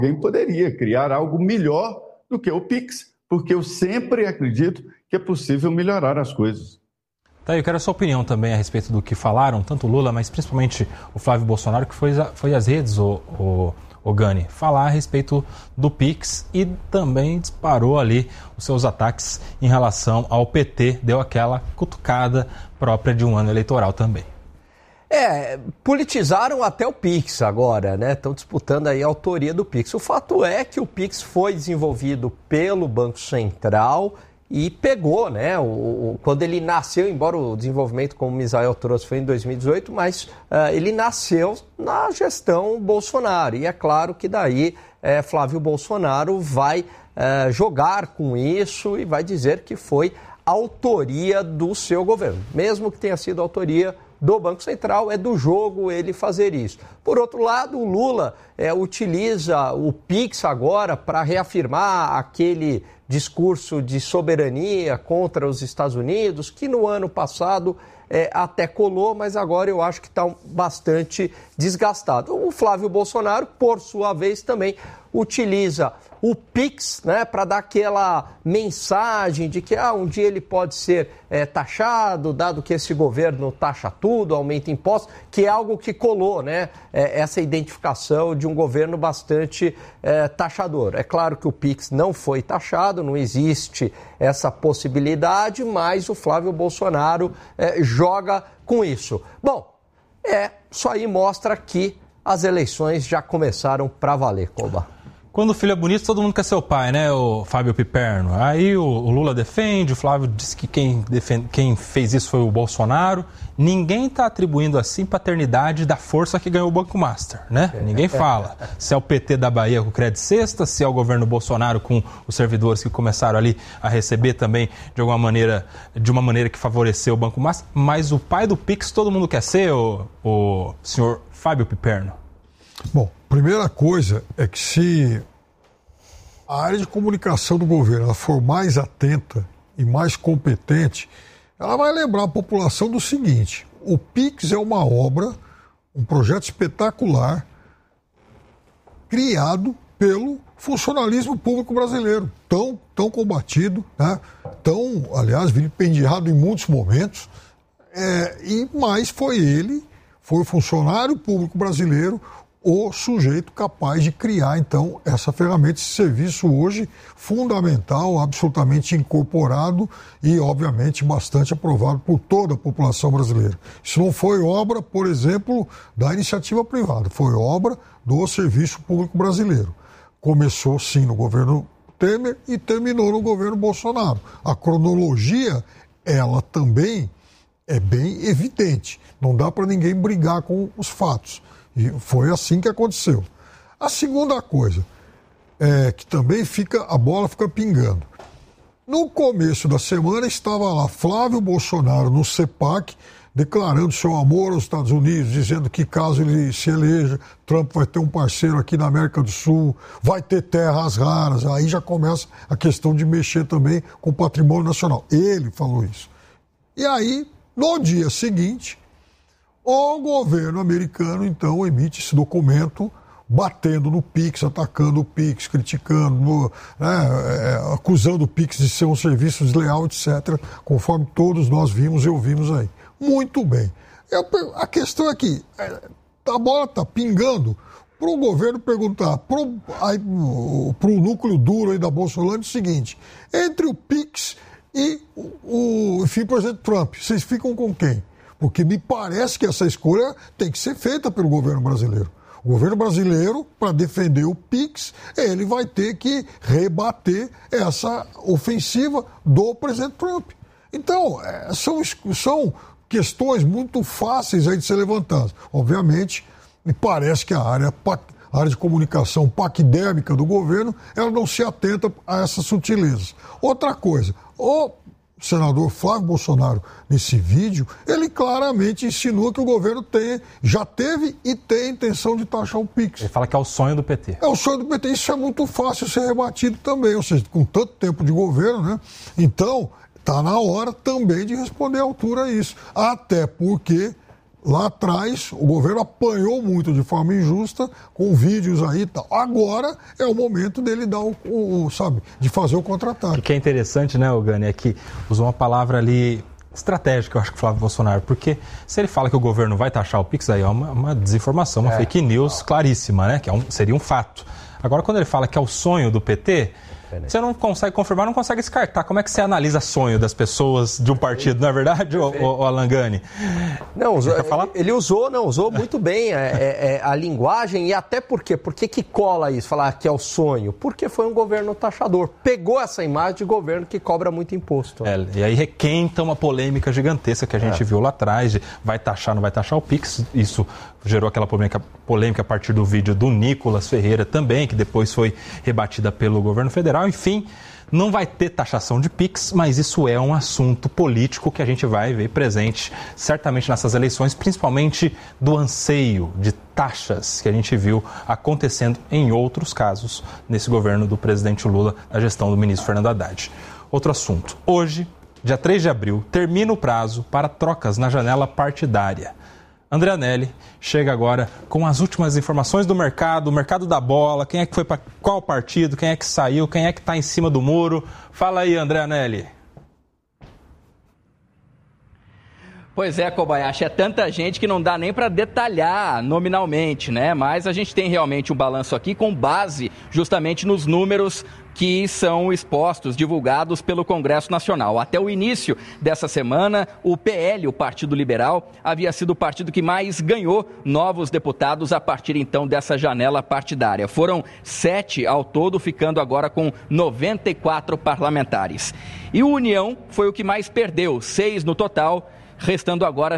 Alguém poderia criar algo melhor do que o Pix, porque eu sempre acredito que é possível melhorar as coisas. Tá, eu quero a sua opinião também a respeito do que falaram, tanto o Lula, mas principalmente o Flávio Bolsonaro, que foi às redes, o Gani, falar a respeito do Pix e também disparou ali os seus ataques em relação ao PT, deu aquela cutucada própria de um ano eleitoral também. Politizaram até o Pix agora, né? Estão disputando aí a autoria do Pix. O fato é que o Pix foi desenvolvido pelo Banco Central e pegou, né? Quando ele nasceu, embora o desenvolvimento, como o Misael trouxe, foi em 2018, mas ele nasceu na gestão Bolsonaro. E é claro que daí Flávio Bolsonaro vai jogar com isso e vai dizer que foi autoria do seu governo. Mesmo que tenha sido autoria do Banco Central, é do jogo ele fazer isso. Por outro lado, o Lula utiliza o Pix agora para reafirmar aquele discurso de soberania contra os Estados Unidos, que no ano passado até colou, mas agora eu acho que está bastante desgastado. O Flávio Bolsonaro, por sua vez, também utiliza o Pix, né, para dar aquela mensagem de que um dia ele pode ser taxado, dado que esse governo taxa tudo, aumenta impostos, que é algo que colou, né, essa identificação de um governo bastante taxador. É claro que o Pix não foi taxado, não existe essa possibilidade, mas o Flávio Bolsonaro joga com isso. Bom, isso aí mostra que as eleições já começaram para valer, Coba. Quando o filho é bonito, todo mundo quer ser o pai, né, o Fábio Piperno? Aí o Lula defende, o Flávio disse que quem fez isso foi o Bolsonaro. Ninguém está atribuindo assim paternidade da força que ganhou o Banco Master, né? Ninguém fala se é o PT da Bahia com o Crédito Sexta, se é o governo Bolsonaro com os servidores que começaram ali a receber também de uma maneira que favoreceu o Banco Master. Mas o pai do Pix todo mundo quer ser, o senhor Fábio Piperno. Bom, primeira coisa é que se a área de comunicação do governo ela for mais atenta e mais competente, ela vai lembrar a população do seguinte: o Pix é uma obra, um projeto espetacular, criado pelo funcionalismo público brasileiro, tão combatido, né? Tão, aliás, vilipendiado em muitos momentos, mas foi o funcionário público brasileiro o sujeito capaz de criar, então, essa ferramenta, esse serviço hoje fundamental, absolutamente incorporado e, obviamente, bastante aprovado por toda a população brasileira. Isso não foi obra, por exemplo, da iniciativa privada, foi obra do serviço público brasileiro. Começou, sim, no governo Temer e terminou no governo Bolsonaro. A cronologia, ela também é bem evidente. Não dá para ninguém brigar com os fatos. E foi assim que aconteceu. A segunda coisa é que também a bola fica pingando. No começo da semana estava lá Flávio Bolsonaro no CEPAC, declarando seu amor aos Estados Unidos, dizendo que caso ele se eleja, Trump vai ter um parceiro aqui na América do Sul, vai ter terras raras, aí já começa a questão de mexer também com o patrimônio nacional. Ele falou isso. E aí, no dia seguinte, o governo americano, então, emite esse documento batendo no Pix, atacando o Pix, criticando, acusando o Pix de ser um serviço desleal, etc., conforme todos nós vimos e ouvimos aí. Muito bem. A questão é que a bola está pingando para o governo perguntar para o núcleo duro aí da Bolsonaro o seguinte: entre o Pix e o presidente Trump, vocês ficam com quem? Porque me parece que essa escolha tem que ser feita pelo governo brasileiro. O governo brasileiro, para defender o Pix, ele vai ter que rebater essa ofensiva do presidente Trump. Então, são questões muito fáceis aí de ser levantadas. Obviamente, me parece que a área de comunicação paquidérmica do governo, ela não se atenta a essas sutilezas. Outra coisa, o senador Flávio Bolsonaro, nesse vídeo, ele claramente insinua que o governo já teve e tem a intenção de taxar o Pix. Ele fala que é o sonho do PT. É o sonho do PT. Isso é muito fácil ser rebatido também, ou seja, com tanto tempo de governo, né? Então, está na hora também de responder à altura a isso. Até porque Lá atrás, o governo apanhou muito de forma injusta, com vídeos aí e tal. Agora é o momento dele dar de fazer o contra-ataque. O que é interessante, né, Gani, é que usou uma palavra ali estratégica, eu acho que o Flávio Bolsonaro, porque se ele fala que o governo vai taxar o Pix, aí é uma desinformação, uma fake news claríssima, né, que seria um fato. Agora, quando ele fala que é o sonho do PT... Você não consegue confirmar, não consegue descartar. Como é que você analisa sonho das pessoas de um partido, não é verdade, o Alan Gani? Não, ele usou muito bem a linguagem e até por quê? Por que cola isso, falar que é o sonho? Porque foi um governo taxador. Pegou essa imagem de governo que cobra muito imposto. E aí requenta uma polêmica gigantesca que a gente viu lá atrás, de vai taxar, não vai taxar o Pix. Isso gerou aquela polêmica a partir do vídeo do Nicolas Ferreira também, que depois foi rebatida pelo governo federal. Enfim, não vai ter taxação de Pix, mas isso é um assunto político que a gente vai ver presente certamente nessas eleições, principalmente do anseio de taxas que a gente viu acontecendo em outros casos nesse governo do presidente Lula, na gestão do ministro Fernando Haddad. Outro assunto. Hoje, dia 3 de abril, termina o prazo para trocas na janela partidária. André Anelli chega agora com as últimas informações do mercado, o mercado da bola, quem é que foi para qual partido, quem é que saiu, quem é que está em cima do muro. Fala aí, André Anelli. Pois é, Kobayashi, é tanta gente que não dá nem para detalhar nominalmente, né? Mas a gente tem realmente um balanço aqui com base justamente nos números que são expostos, divulgados pelo Congresso Nacional. Até o início dessa semana, o PL, o Partido Liberal, havia sido o partido que mais ganhou novos deputados a partir então dessa janela partidária. Foram 7 ao todo, ficando agora com 94 parlamentares. E o União foi o que mais perdeu, 6 no total, restando agora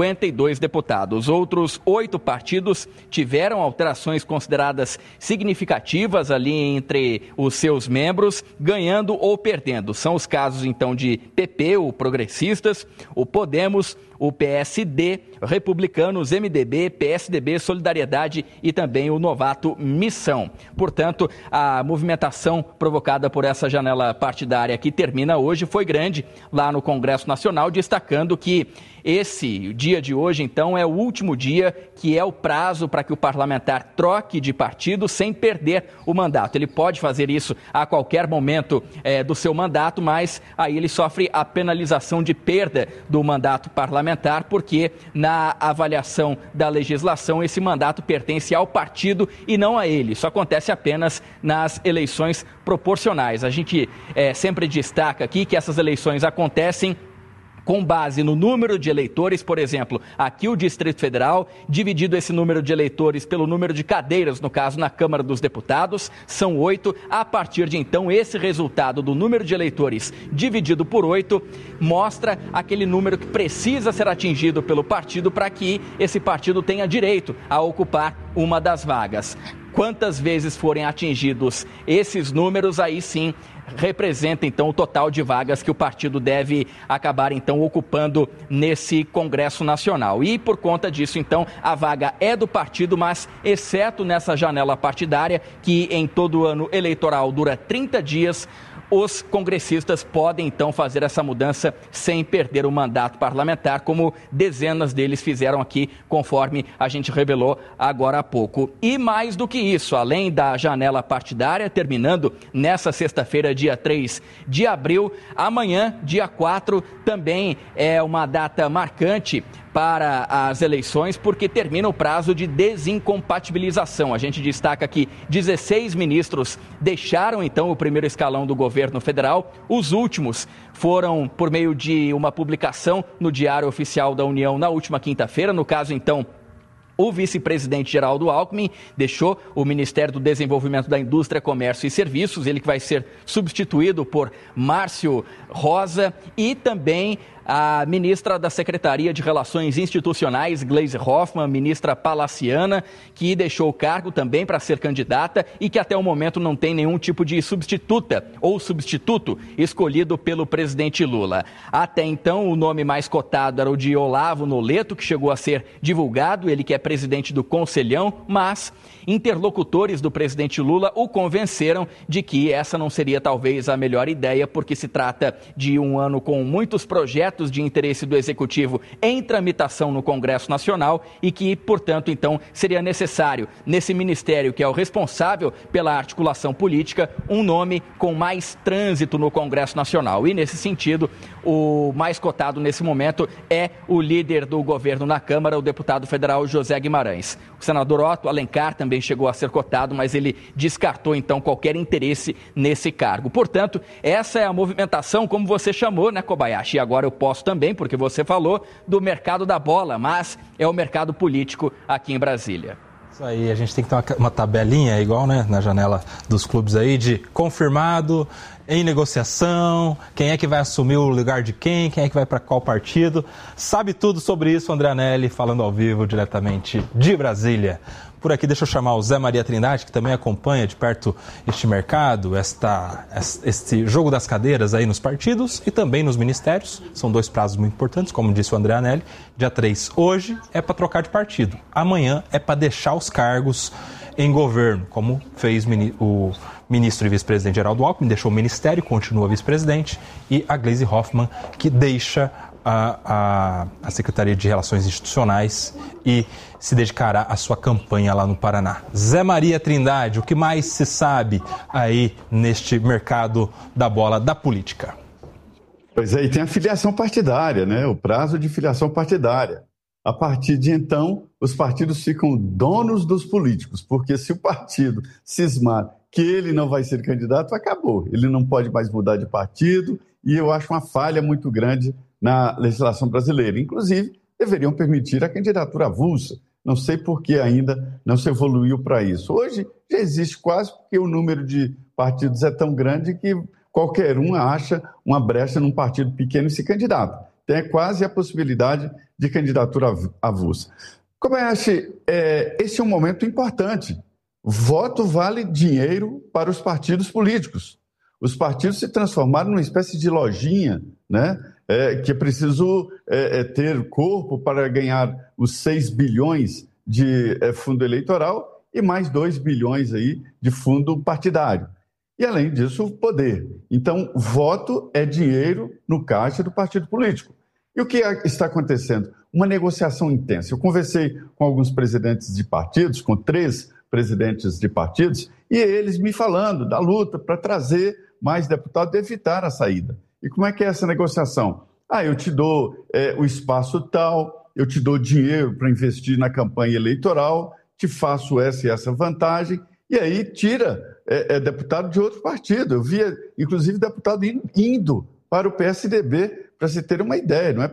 52 deputados. Outros 8 partidos tiveram alterações consideradas significativas ali entre os seus membros, ganhando ou perdendo. São os casos, então, de PP, o Progressistas, o Podemos, o PSD, Republicanos, MDB, PSDB, Solidariedade e também o novato Missão. Portanto, a movimentação provocada por essa janela partidária que termina hoje foi grande lá no Congresso Nacional, destacando que esse dia de hoje, então, é o último dia que é o prazo para que o parlamentar troque de partido sem perder o mandato. Ele pode fazer isso a qualquer momento do seu mandato, mas aí ele sofre a penalização de perda do mandato parlamentar, porque na avaliação da legislação esse mandato pertence ao partido e não a ele. Isso acontece apenas nas eleições proporcionais. A gente sempre destaca aqui que essas eleições acontecem com base no número de eleitores. Por exemplo, aqui o Distrito Federal, dividido esse número de eleitores pelo número de cadeiras, no caso na Câmara dos Deputados, são 8. A partir de então, esse resultado do número de eleitores dividido por 8 mostra aquele número que precisa ser atingido pelo partido para que esse partido tenha direito a ocupar uma das vagas. Quantas vezes forem atingidos esses números, aí sim representa então o total de vagas que o partido deve acabar então ocupando nesse Congresso Nacional. E por conta disso, então, a vaga é do partido, mas exceto nessa janela partidária, que em todo ano eleitoral dura 30 dias, os congressistas podem, então, fazer essa mudança sem perder o mandato parlamentar, como dezenas deles fizeram aqui, conforme a gente revelou agora há pouco. E mais do que isso, além da janela partidária, terminando nessa sexta-feira, dia 3 de abril, amanhã, dia 4, também é uma data marcante para as eleições, porque termina o prazo de desincompatibilização. A gente destaca que 16 ministros deixaram, então, o primeiro escalão do governo federal. Os últimos foram por meio de uma publicação no Diário Oficial da União na última quinta-feira. No caso, então, o vice-presidente Geraldo Alckmin deixou o Ministério do Desenvolvimento da Indústria, Comércio e Serviços, ele que vai ser substituído por Márcio Rosa, e também a ministra da Secretaria de Relações Institucionais, Gleisi Hoffmann, ministra palaciana, que deixou o cargo também para ser candidata e que até o momento não tem nenhum tipo de substituta ou substituto escolhido pelo presidente Lula. Até então, o nome mais cotado era o de Olavo Noleto, que chegou a ser divulgado, ele que é presidente do Conselhão, mas interlocutores do presidente Lula o convenceram de que essa não seria talvez a melhor ideia, porque se trata de um ano com muitos projetos projetos de interesse do Executivo em tramitação no Congresso Nacional e que, portanto, então, seria necessário, nesse ministério que é o responsável pela articulação política, um nome com mais trânsito no Congresso Nacional. E, nesse sentido, o mais cotado nesse momento é o líder do governo na Câmara, o deputado federal José Guimarães. O senador Otto Alencar também chegou a ser cotado, mas ele descartou, então, qualquer interesse nesse cargo. Portanto, essa é a movimentação, como você chamou, né, Kobayashi? E agora eu posso também, porque você falou do mercado da bola, mas é o mercado político aqui em Brasília. Isso aí, a gente tem que ter uma tabelinha igual, né, na janela dos clubes aí, de confirmado, em negociação, quem é que vai assumir o lugar de quem é que vai para qual partido. Sabe tudo sobre isso, André Anelli, falando ao vivo diretamente de Brasília. Por aqui, deixa eu chamar o Zé Maria Trindade, que também acompanha de perto este mercado, este jogo das cadeiras aí nos partidos e também nos ministérios. São 2 prazos muito importantes, como disse o André Anelli. Dia 3, hoje, é para trocar de partido. Amanhã é para deixar os cargos em governo, como fez o ministro e vice-presidente Geraldo Alckmin, deixou o ministério, continua vice-presidente, e a Gleisi Hoffmann, que deixa a Secretaria de Relações Institucionais e se dedicará à sua campanha lá no Paraná. Zé Maria Trindade, o que mais se sabe aí neste mercado da bola da política? Pois é, e tem a filiação partidária, né? O prazo de filiação partidária. A partir de então, os partidos ficam donos dos políticos, porque se o partido cismar que ele não vai ser candidato, acabou. Ele não pode mais mudar de partido, e eu acho uma falha muito grande na legislação brasileira. Inclusive, deveriam permitir a candidatura avulsa. Não sei por que ainda não se evoluiu para isso. Hoje já existe quase, porque o número de partidos é tão grande que qualquer um acha uma brecha num partido pequeno e se candidata. Tem quase a possibilidade de candidatura avulsa. Kobayashi, esse é um momento importante. Voto vale dinheiro para os partidos políticos. Os partidos se transformaram numa espécie de lojinha, né? Que é preciso ter corpo para ganhar os 6 bilhões de fundo eleitoral e mais 2 bilhões aí de fundo partidário. E, além disso, o poder. Então, voto é dinheiro no caixa do partido político. E o que está acontecendo? Uma negociação intensa. Eu conversei com alguns presidentes de partidos, com 3 presidentes de partidos, e eles me falando da luta para trazer mais deputados e evitar a saída. E como é que é essa negociação? Eu te dou o espaço tal, eu te dou dinheiro para investir na campanha eleitoral, te faço essa e essa vantagem, e aí tira deputado de outro partido. Eu via, inclusive, deputado indo para o PSDB, para se ter uma ideia, não é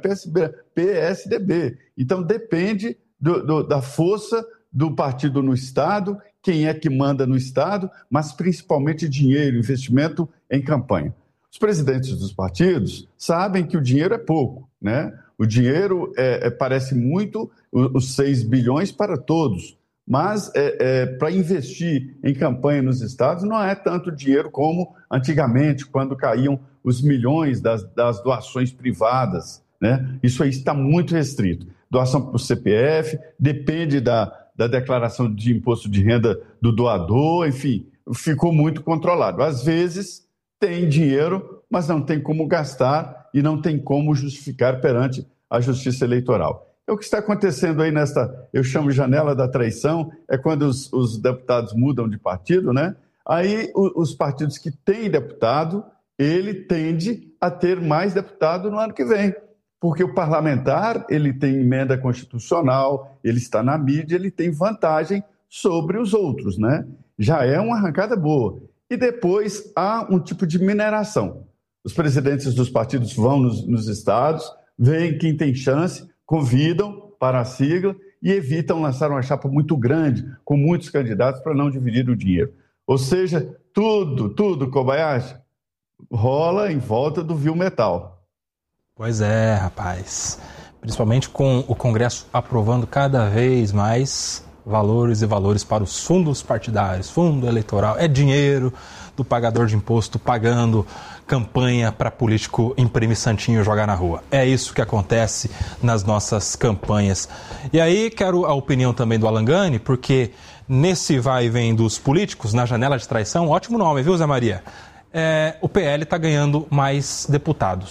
PSDB. Então, depende da força do partido no Estado, quem é que manda no Estado, mas principalmente dinheiro, investimento em campanha. Os presidentes dos partidos sabem que o dinheiro é pouco, né? O dinheiro parece muito, os 6 bilhões para todos, mas para investir em campanha nos estados não é tanto dinheiro como antigamente, quando caíam os milhões das doações privadas, né? Isso aí está muito restrito. Doação para o CPF, depende da declaração de imposto de renda do doador, enfim, ficou muito controlado. Às vezes tem dinheiro, mas não tem como gastar e não tem como justificar perante a Justiça Eleitoral. O que está acontecendo aí eu chamo janela da traição, é quando os deputados mudam de partido, né? Aí os partidos que têm deputado, ele tende a ter mais deputado no ano que vem, porque o parlamentar, ele tem emenda constitucional, ele está na mídia, ele tem vantagem sobre os outros, né? Já é uma arrancada boa. E depois há um tipo de mineração. Os presidentes dos partidos vão nos estados, veem quem tem chance, convidam para a sigla e evitam lançar uma chapa muito grande, com muitos candidatos, para não dividir o dinheiro. Ou seja, tudo, Kobayashi, rola em volta do vil metal. Pois é, rapaz. Principalmente com o Congresso aprovando cada vez mais valores e valores para os fundos partidários, fundo eleitoral, é dinheiro do pagador de imposto pagando campanha para político imprimir santinho e jogar na rua. É isso que acontece nas nossas campanhas. E aí quero a opinião também do Alan Gani, porque nesse vai e vem dos políticos, na janela de traição, ótimo nome, viu, Zé Maria? O PL está ganhando mais deputados.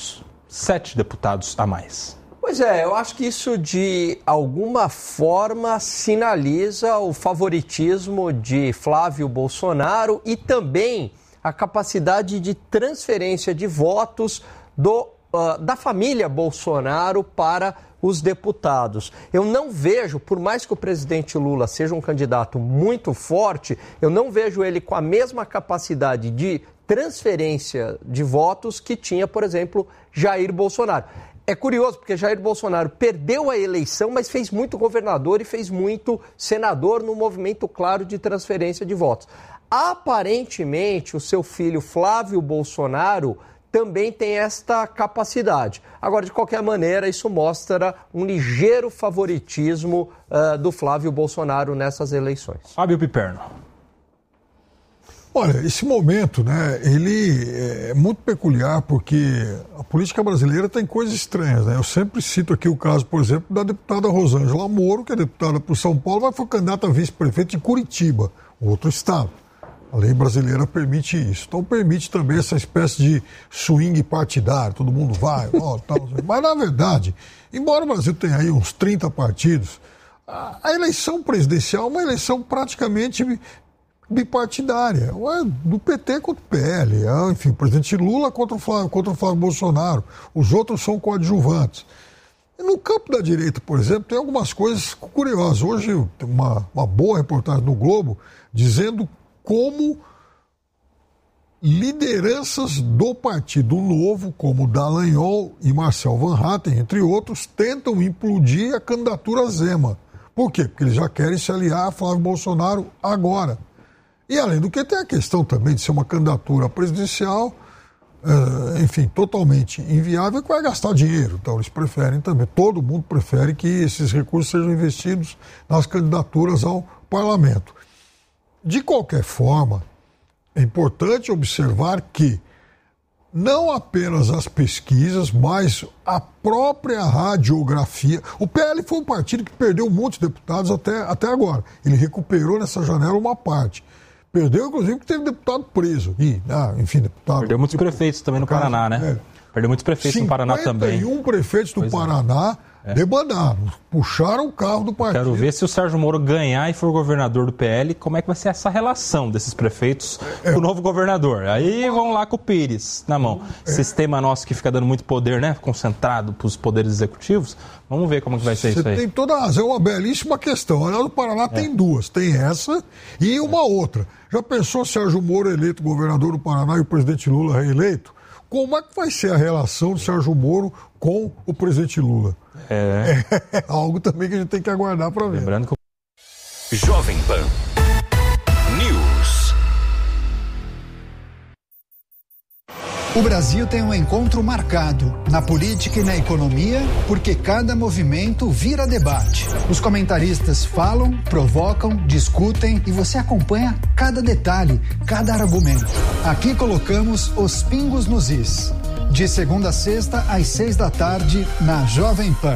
7 deputados a mais. Pois é, eu acho que isso de alguma forma sinaliza o favoritismo de Flávio Bolsonaro e também a capacidade de transferência de votos da família Bolsonaro para os deputados. Eu não vejo, por mais que o presidente Lula seja um candidato muito forte, eu não vejo ele com a mesma capacidade de transferência de votos que tinha, por exemplo, Jair Bolsonaro. É curioso, porque Jair Bolsonaro perdeu a eleição, mas fez muito governador e fez muito senador no movimento claro de transferência de votos. Aparentemente, o seu filho Flávio Bolsonaro também tem esta capacidade. Agora, de qualquer maneira, isso mostra um ligeiro favoritismo do Flávio Bolsonaro nessas eleições. Fábio Piperno. Olha, esse momento, né, ele é muito peculiar porque a política brasileira tem coisas estranhas, né? Eu sempre cito aqui o caso, por exemplo, da deputada Rosângela Moro, que é deputada por São Paulo, mas foi candidata a vice-prefeito de Curitiba, outro estado. A lei brasileira permite isso. Então permite também essa espécie de swing partidário, todo mundo vai, tal. Mas na verdade, embora o Brasil tenha aí uns 30 partidos, a eleição presidencial é uma eleição praticamente bipartidária, do PT contra o PL, enfim, o presidente Lula contra o Flávio Bolsonaro, os outros são coadjuvantes. E no campo da direita, por exemplo, tem algumas coisas curiosas. Hoje tem uma boa reportagem no Globo dizendo como lideranças do Partido Novo, como Dallagnol e Marcel Van Hatten, entre outros, tentam implodir a candidatura Zema. Por quê? Porque eles já querem se aliar a Flávio Bolsonaro agora. E além do que tem a questão também de ser uma candidatura presidencial, enfim, totalmente inviável, que vai gastar dinheiro. Então eles preferem também, todo mundo prefere que esses recursos sejam investidos nas candidaturas ao parlamento. De qualquer forma, é importante observar que não apenas as pesquisas, mas a própria radiografia. O PL foi um partido que perdeu muitos deputados até agora. Ele recuperou nessa janela uma parte. Perdeu, inclusive, porque teve deputado preso. Enfim, deputado... Perdeu muitos prefeitos também no Paraná, né? Perdeu muitos prefeitos no Paraná também. 51 prefeitos do Paraná debandaram, puxaram o carro do partido. Quero ver se o Sérgio Moro ganhar e for governador do PL, como é que vai ser essa relação desses prefeitos com o novo governador. Aí vão lá com o Pires na mão. Sistema nosso que fica dando muito poder, né? Concentrado para os poderes executivos. Vamos ver como que vai ser isso aí. Você tem toda a razão, é uma belíssima questão. Aliás, o Paraná tem duas. Tem essa e uma outra. Já pensou Sérgio Moro eleito governador do Paraná e o presidente Lula reeleito? Como é que vai ser a relação de Sérgio Moro com o presidente Lula? É algo também que a gente tem que aguardar para ver. Lembrando que Jovem Pan News. O Brasil tem um encontro marcado na política e na economia, porque cada movimento vira debate. Os comentaristas falam, provocam, discutem e você acompanha cada detalhe, cada argumento. Aqui colocamos os pingos nos is. De segunda a sexta, às 6 da tarde, na Jovem Pan.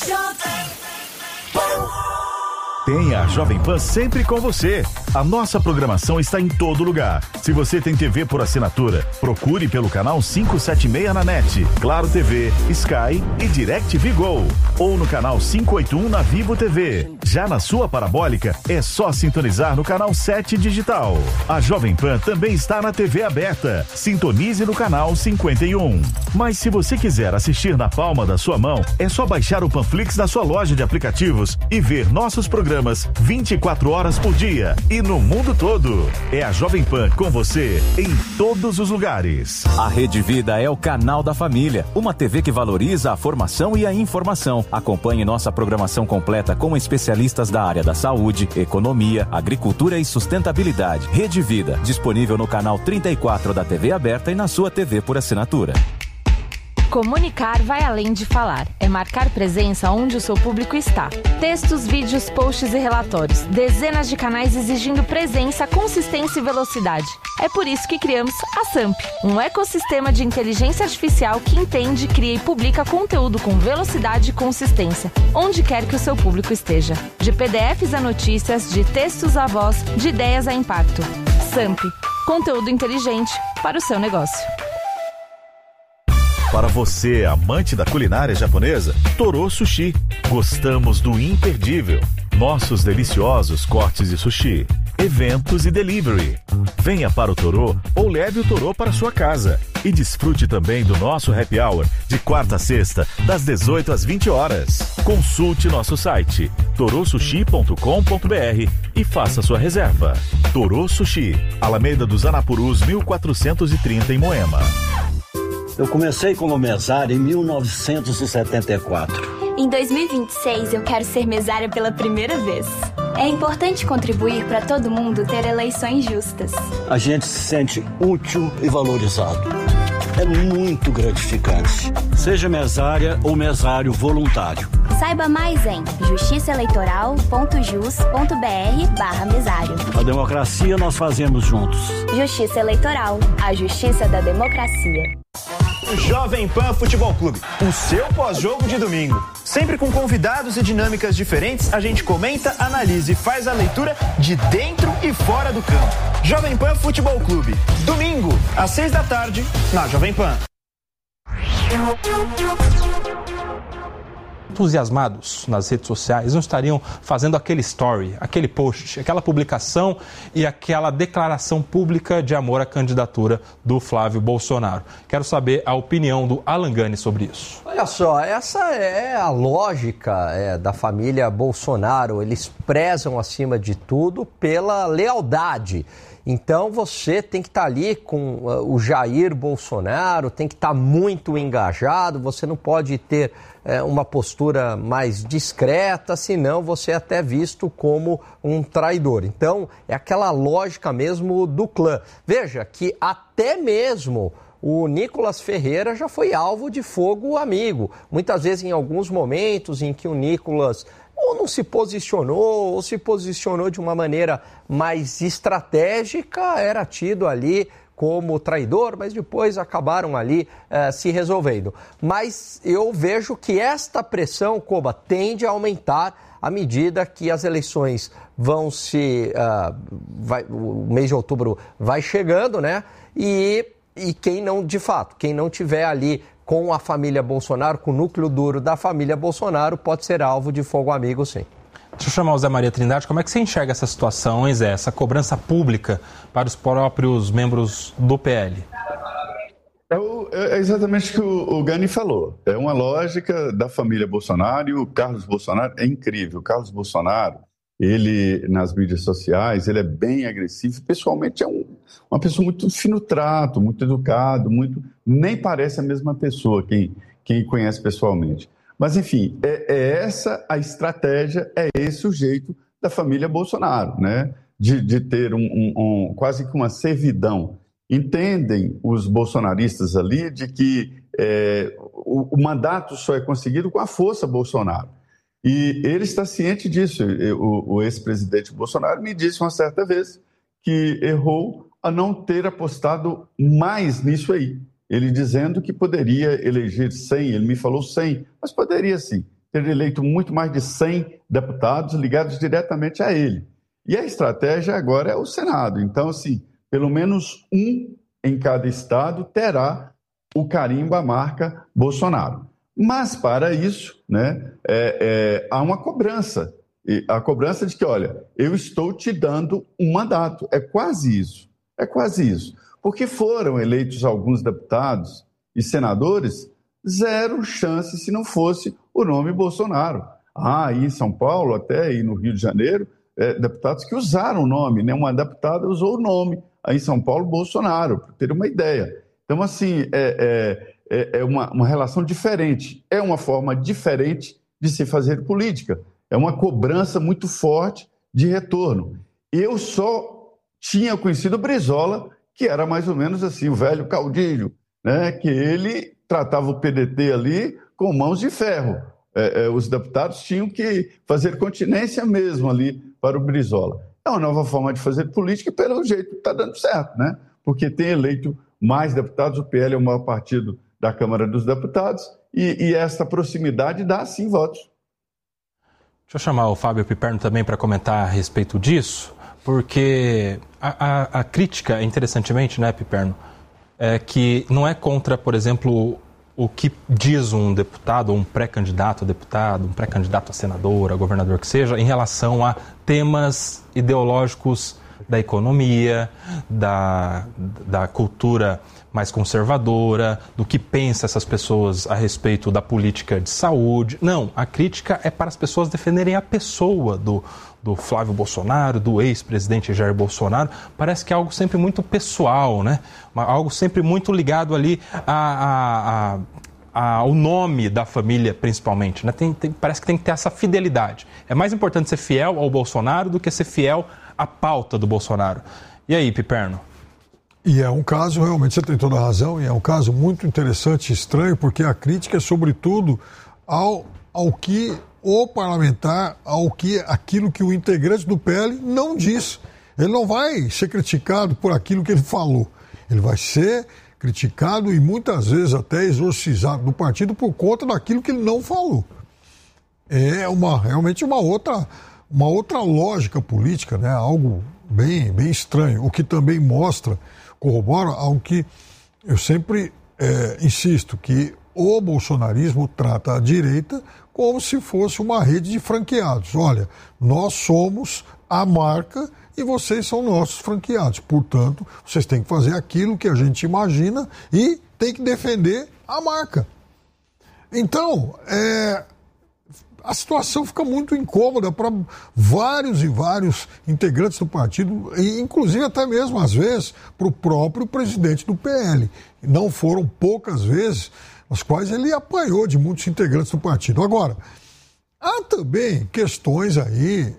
Tenha a Jovem Pan sempre com você. A nossa programação está em todo lugar. Se você tem TV por assinatura, procure pelo canal 576 na NET, Claro TV, Sky e DirecTV Go. Ou no canal 581 na Vivo TV. Já na sua parabólica, é só sintonizar no canal 7 digital. A Jovem Pan também está na TV aberta. Sintonize no canal 51. Mas se você quiser assistir na palma da sua mão, é só baixar o Panflix da sua loja de aplicativos e ver nossos programas 24 horas por dia e no mundo todo. É a Jovem Pan com você em todos os lugares. A Rede Vida é o canal da família, uma TV que valoriza a formação e a informação. Acompanhe nossa programação completa com especialistas da área da saúde, economia, agricultura e sustentabilidade. Rede Vida, disponível no canal 34 da TV aberta e na sua TV por assinatura. Comunicar vai além de falar. É marcar presença onde o seu público está. Textos, vídeos, posts e relatórios. Dezenas de canais exigindo presença, consistência e velocidade. É por isso que criamos a SAMP, um ecossistema de inteligência artificial que entende, cria e publica conteúdo com velocidade e consistência, onde quer que o seu público esteja. De PDFs a notícias, de textos a voz, de ideias a impacto. SAMP, conteúdo inteligente para o seu negócio. Para você, amante da culinária japonesa, Toro Sushi. Gostamos do imperdível. Nossos deliciosos cortes de sushi, eventos e delivery. Venha para o Toro ou leve o Toro para sua casa. E desfrute também do nosso happy hour de quarta a sexta, das 18 às 20 horas. Consulte nosso site torosushi.com.br e faça sua reserva. Toro Sushi, Alameda dos Anapurus, 1430 em Moema. Eu comecei como mesário em 1974. Em 2026, eu quero ser mesária pela primeira vez. É importante contribuir para todo mundo ter eleições justas. A gente se sente útil e valorizado. É muito gratificante. Seja mesária ou mesário voluntário. Saiba mais em justiçaeleitoral.jus.br/mesário. A democracia nós fazemos juntos. Justiça Eleitoral, a justiça da democracia. Jovem Pan Futebol Clube, o seu pós-jogo de domingo. Sempre com convidados e dinâmicas diferentes, a gente comenta, analisa e faz a leitura de dentro e fora do campo. Jovem Pan Futebol Clube, domingo, às 6 da tarde, na Jovem Pan. Entusiasmados nas redes sociais não estariam fazendo aquele story, aquele post, aquela publicação e aquela declaração pública de amor à candidatura do Flávio Bolsonaro. Quero saber a opinião do Alan Gani sobre isso. Olha só, essa é a lógica da família Bolsonaro. Eles prezam, acima de tudo, pela lealdade. Então você tem que estar ali com o Jair Bolsonaro, tem que estar muito engajado, você não pode ter uma postura mais discreta, senão você é até visto como um traidor. Então é aquela lógica mesmo do clã. Veja que até mesmo o Nicolas Ferreira já foi alvo de fogo amigo. Muitas vezes em alguns momentos em que o Nicolas ou não se posicionou, ou se posicionou de uma maneira mais estratégica, era tido ali como traidor, mas depois acabaram ali se resolvendo. Mas eu vejo que esta pressão, Koba, tende a aumentar à medida que as eleições vão o mês de outubro vai chegando, né? E quem não, de fato, quem não tiver ali com a família Bolsonaro, com o núcleo duro da família Bolsonaro, pode ser alvo de fogo amigo, sim. Deixa eu chamar o Zé Maria Trindade. Como é que você enxerga essa situação, hein, Zé? Essa cobrança pública para os próprios membros do PL? É exatamente o que o Gani falou. É uma lógica da família Bolsonaro e o Carlos Bolsonaro é incrível. O Carlos Bolsonaro, ele, nas mídias sociais, ele é bem agressivo. Pessoalmente, é uma pessoa muito fino trato, muito educado, nem parece a mesma pessoa, quem conhece pessoalmente. Mas, enfim, é essa a estratégia, é esse o jeito da família Bolsonaro, né? De ter quase que uma servidão. Entendem os bolsonaristas ali de que o mandato só é conseguido com a força Bolsonaro. E ele está ciente disso. O ex-presidente Bolsonaro me disse uma certa vez que errou a não ter apostado mais nisso aí. Ele dizendo que poderia eleger 100, ele me falou 100, mas poderia sim ter eleito muito mais de 100 deputados ligados diretamente a ele. E a estratégia agora é o Senado. Então, assim, pelo menos um em cada estado terá o carimbo, a marca Bolsonaro. Mas, para isso, né, há uma cobrança. A cobrança de que, olha, eu estou te dando um mandato. É quase isso. É quase isso. Porque foram eleitos alguns deputados e senadores, zero chance se não fosse o nome Bolsonaro. Aí em São Paulo, até e no Rio de Janeiro, deputados que usaram o nome, né? Uma deputada usou o nome, aí em São Paulo, Bolsonaro, para ter uma ideia. Então, assim, é uma relação diferente, é uma forma diferente de se fazer política, é uma cobrança muito forte de retorno. Eu só tinha conhecido o Brizola, que era mais ou menos assim, o velho caudilho, né? Que ele tratava o PDT ali com mãos de ferro. Os deputados tinham que fazer continência mesmo ali para o Brizola. É uma nova forma de fazer política e, pelo jeito, está dando certo, né? Porque tem eleito mais deputados, o PL é o maior partido da Câmara dos Deputados e essa proximidade dá, sim, votos. Deixa eu chamar o Fábio Piperno também para comentar a respeito disso, porque a crítica, interessantemente, né, Piperno, é que não é contra, por exemplo, o que diz um deputado, ou um pré-candidato a deputado, um pré-candidato a senador, a governador que seja, em relação a temas ideológicos da economia, da cultura mais conservadora, do que pensa essas pessoas a respeito da política de saúde. Não, a crítica é para as pessoas defenderem a pessoa do Flávio Bolsonaro, do ex-presidente Jair Bolsonaro. Parece que é algo sempre muito pessoal, né? Algo sempre muito ligado ali ao nome da família, principalmente, né? Parece que tem que ter essa fidelidade. É mais importante ser fiel ao Bolsonaro do que ser fiel à pauta do Bolsonaro. E aí, Piperno? E é um caso, realmente, você tem toda a razão, e é um caso muito interessante e estranho, porque a crítica é, sobretudo, ao que o parlamentar, aquilo que o integrante do PL não diz. Ele não vai ser criticado por aquilo que ele falou. Ele vai ser criticado e muitas vezes até exorcizado do partido por conta daquilo que ele não falou. É realmente uma outra lógica política, né? Algo bem estranho, o que também corrobora algo que eu sempre insisto, que o bolsonarismo trata a direita como se fosse uma rede de franqueados. Olha, nós somos a marca e vocês são nossos franqueados. Portanto, vocês têm que fazer aquilo que a gente imagina e tem que defender a marca. Então, a situação fica muito incômoda para vários e vários integrantes do partido, e inclusive até mesmo, às vezes, para o próprio presidente do PL. Não foram poucas vezes as quais ele apanhou de muitos integrantes do partido. Agora, há também questões aí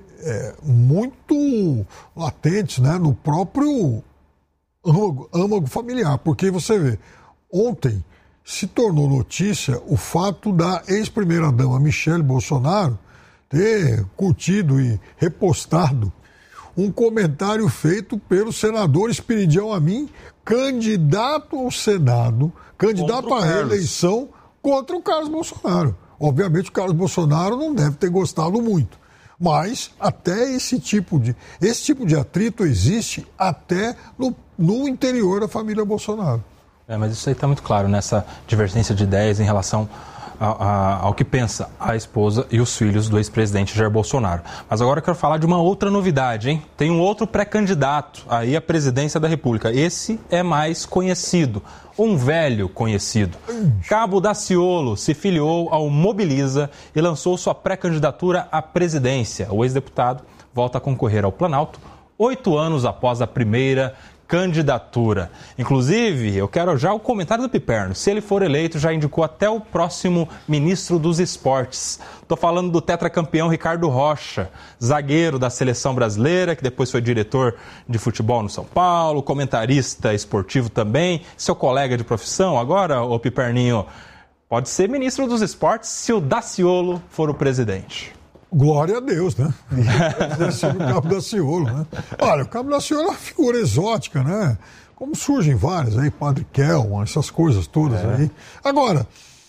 muito latentes, né, no próprio âmago familiar, porque você vê, ontem se tornou notícia o fato da ex-primeira-dama Michele Bolsonaro ter curtido e repostado um comentário feito pelo senador Esperidião Amin, candidato ao Senado, candidato à reeleição contra o Carlos Bolsonaro. Obviamente o Carlos Bolsonaro não deve ter gostado muito, mas até esse tipo de atrito existe até no interior da família Bolsonaro. Mas isso aí está muito claro, nessa divergência de ideias em relação ao que pensa a esposa e os filhos do ex-presidente Jair Bolsonaro. Mas agora eu quero falar de uma outra novidade, hein? Tem um outro pré-candidato aí à presidência da República. Esse é mais conhecido, um velho conhecido. Cabo Daciolo se filiou ao Mobiliza e lançou sua pré-candidatura à presidência. O ex-deputado volta a concorrer ao Planalto 8 anos após a primeira candidatura. Inclusive, eu quero já o comentário do Piperno. Se ele for eleito, já indicou até o próximo ministro dos esportes. Estou falando do tetracampeão Ricardo Rocha, zagueiro da seleção brasileira, que depois foi diretor de futebol no São Paulo, comentarista esportivo também, seu colega de profissão. Agora, ô Piperninho, pode ser ministro dos esportes se o Daciolo for o presidente. Glória a Deus, né? O Cabo Daciolo, né? Olha, o Cabo Daciolo é uma figura exótica, né? Como surgem várias aí, Padre Kelman, essas coisas todas aí. Agora,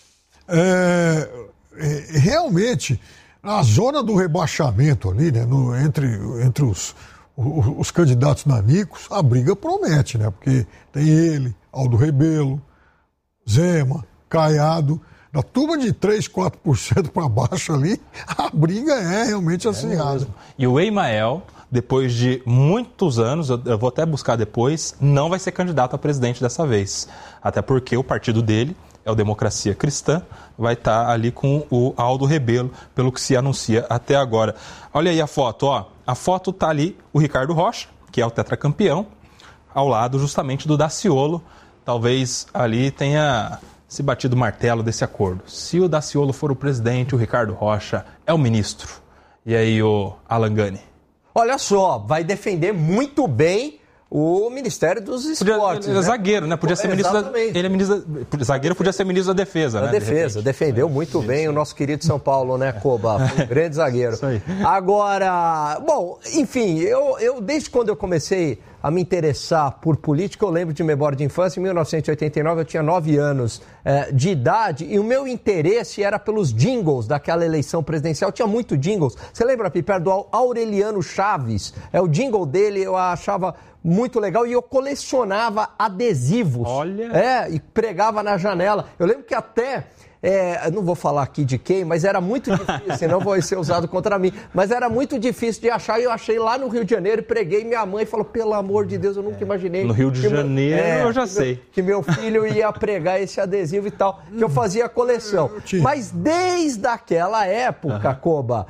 realmente, na zona do rebaixamento ali, né? Entre os candidatos nanicos, a briga promete, né? Porque tem ele, Aldo Rebelo, Zema, Caiado. Da turma de 3%, 4% para baixo ali, a briga é realmente acirrada. E o Emael, depois de muitos anos, eu vou até buscar depois, não vai ser candidato a presidente dessa vez. Até porque o partido dele é o Democracia Cristã, vai estar ali com o Aldo Rebelo, pelo que se anuncia até agora. Olha aí a foto, ó. A foto está ali o Ricardo Rocha, que é o tetracampeão, ao lado justamente do Daciolo. Talvez ali tenha se batido o martelo desse acordo. Se o Daciolo for o presidente, o Ricardo Rocha é o ministro. E aí, o Alan Gani? Olha só, vai defender muito bem o Ministério dos Esportes. Ele é zagueiro, né? Podia ser ministro zagueiro podia ser ministro da Defesa, né? Defendeu muito bem o nosso querido São Paulo, né, Koba? Foi um grande zagueiro. Isso aí. Agora, bom, enfim, eu desde quando eu comecei a me interessar por política, eu lembro de memória de infância, em 1989 eu tinha 9 anos de idade e o meu interesse era pelos jingles daquela eleição presidencial. Tinha muito jingles. Você lembra, Piperno, do Aureliano Chaves? O jingle dele eu achava muito legal e eu colecionava adesivos. Olha! E pregava na janela. Eu lembro que até... eu não vou falar aqui de quem, mas era muito difícil, senão vai ser usado contra mim. Mas era muito difícil de achar e eu achei lá no Rio de Janeiro e preguei. Minha mãe falou, pelo amor de Deus, eu nunca imaginei. No Rio de Janeiro eu já sei. Que meu filho ia pregar esse adesivo e tal, que eu fazia coleção. Mas desde aquela época, Koba,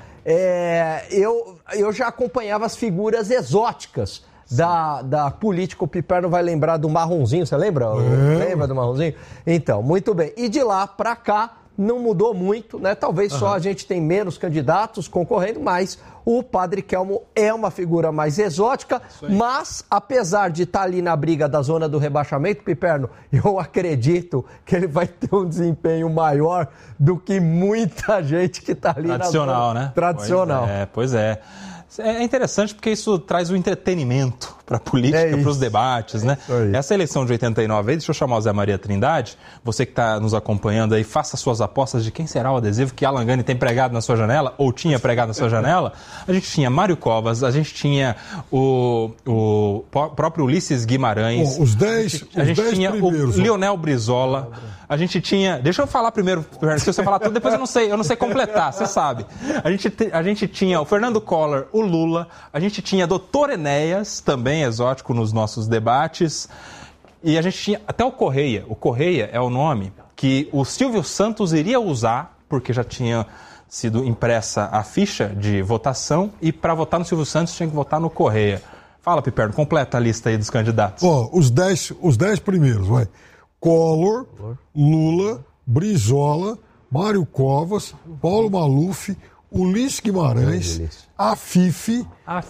eu já acompanhava as figuras exóticas da política. O Piperno vai lembrar do Marronzinho, você lembra? Lembra do Marronzinho? Então, muito bem. E de lá para cá não mudou muito, né? Talvez só a gente tem menos candidatos concorrendo, mas o Padre Kelmo é uma figura mais exótica, mas apesar de estar ali na briga da zona do rebaixamento, Piperno, eu acredito que ele vai ter um desempenho maior do que muita gente que está ali na zona, né? Tradicional. Pois é. É interessante porque isso traz o entretenimento para a política, para os debates, né? Essa eleição de 89 aí, deixa eu chamar o Zé Maria Trindade, você que está nos acompanhando aí, faça suas apostas de quem será o adesivo que Alan Gani tem pregado na sua janela, ou tinha pregado na sua janela. A gente tinha Mário Covas, a gente tinha o próprio Ulisses Guimarães. Os 10 A gente tinha primeiros, o Lionel Brizola. A gente tinha... Deixa eu falar primeiro, se você falar tudo, depois eu não sei completar, você sabe. A gente tinha o Fernando Collor, o Lula, a gente tinha Dr. Enéas, também exótico nos nossos debates, e a gente tinha até o Correia. O Correia é o nome que o Silvio Santos iria usar, porque já tinha sido impressa a ficha de votação, e para votar no Silvio Santos tinha que votar no Correia. Fala, Piperno, completa a lista aí dos candidatos. Os 10 primeiros, vai. Collor, Lula, Brizola, Mário Covas, Paulo Maluf, Ulisses Guimarães, Afife,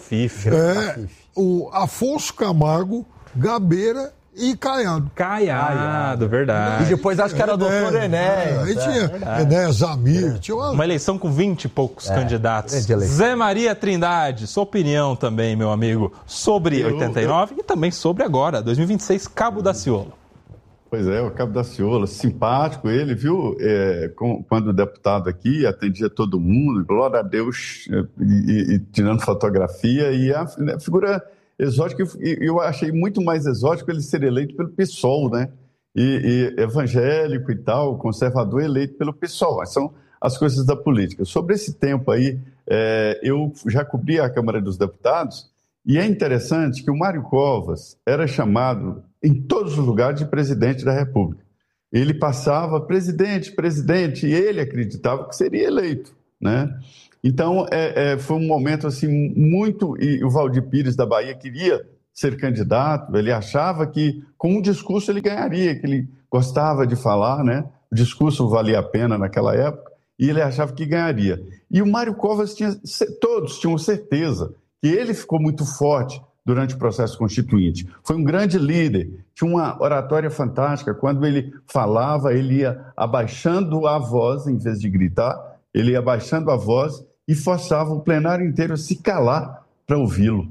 o Afonso Camargo, Gabeira e Caiado. Verdade. E depois acho que era o doutor Enéas. Aí tinha Enéas, Zamir. Tinha uma eleição com 20 e poucos candidatos. Zé Maria Trindade, sua opinião também, meu amigo, sobre 89 e também sobre agora, 2026, Cabo da Ciolo. Pois é, o Cabo da Ciolo, simpático ele, viu? Quando deputado aqui, atendia todo mundo, glória a Deus, e tirando fotografia, e a figura exótica, eu achei muito mais exótico ele ser eleito pelo PSOL, né? E evangélico e tal, conservador eleito pelo PSOL. São as coisas da política. Sobre esse tempo aí, eu já cobri a Câmara dos Deputados, e é interessante que o Mário Covas era chamado em todos os lugares de presidente da República. Ele passava presidente, e ele acreditava que seria eleito, né? Então, foi um momento assim muito... E o Valdir Pires da Bahia queria ser candidato, ele achava que com um discurso ele ganharia, que ele gostava de falar, né? O discurso valia a pena naquela época, e ele achava que ganharia. E o Mário Covas todos tinham certeza que ele ficou muito forte durante o processo constituinte. Foi um grande líder, tinha uma oratória fantástica. Quando ele falava, ele ia abaixando a voz, em vez de gritar, ele ia abaixando a voz e forçava o plenário inteiro a se calar para ouvi-lo.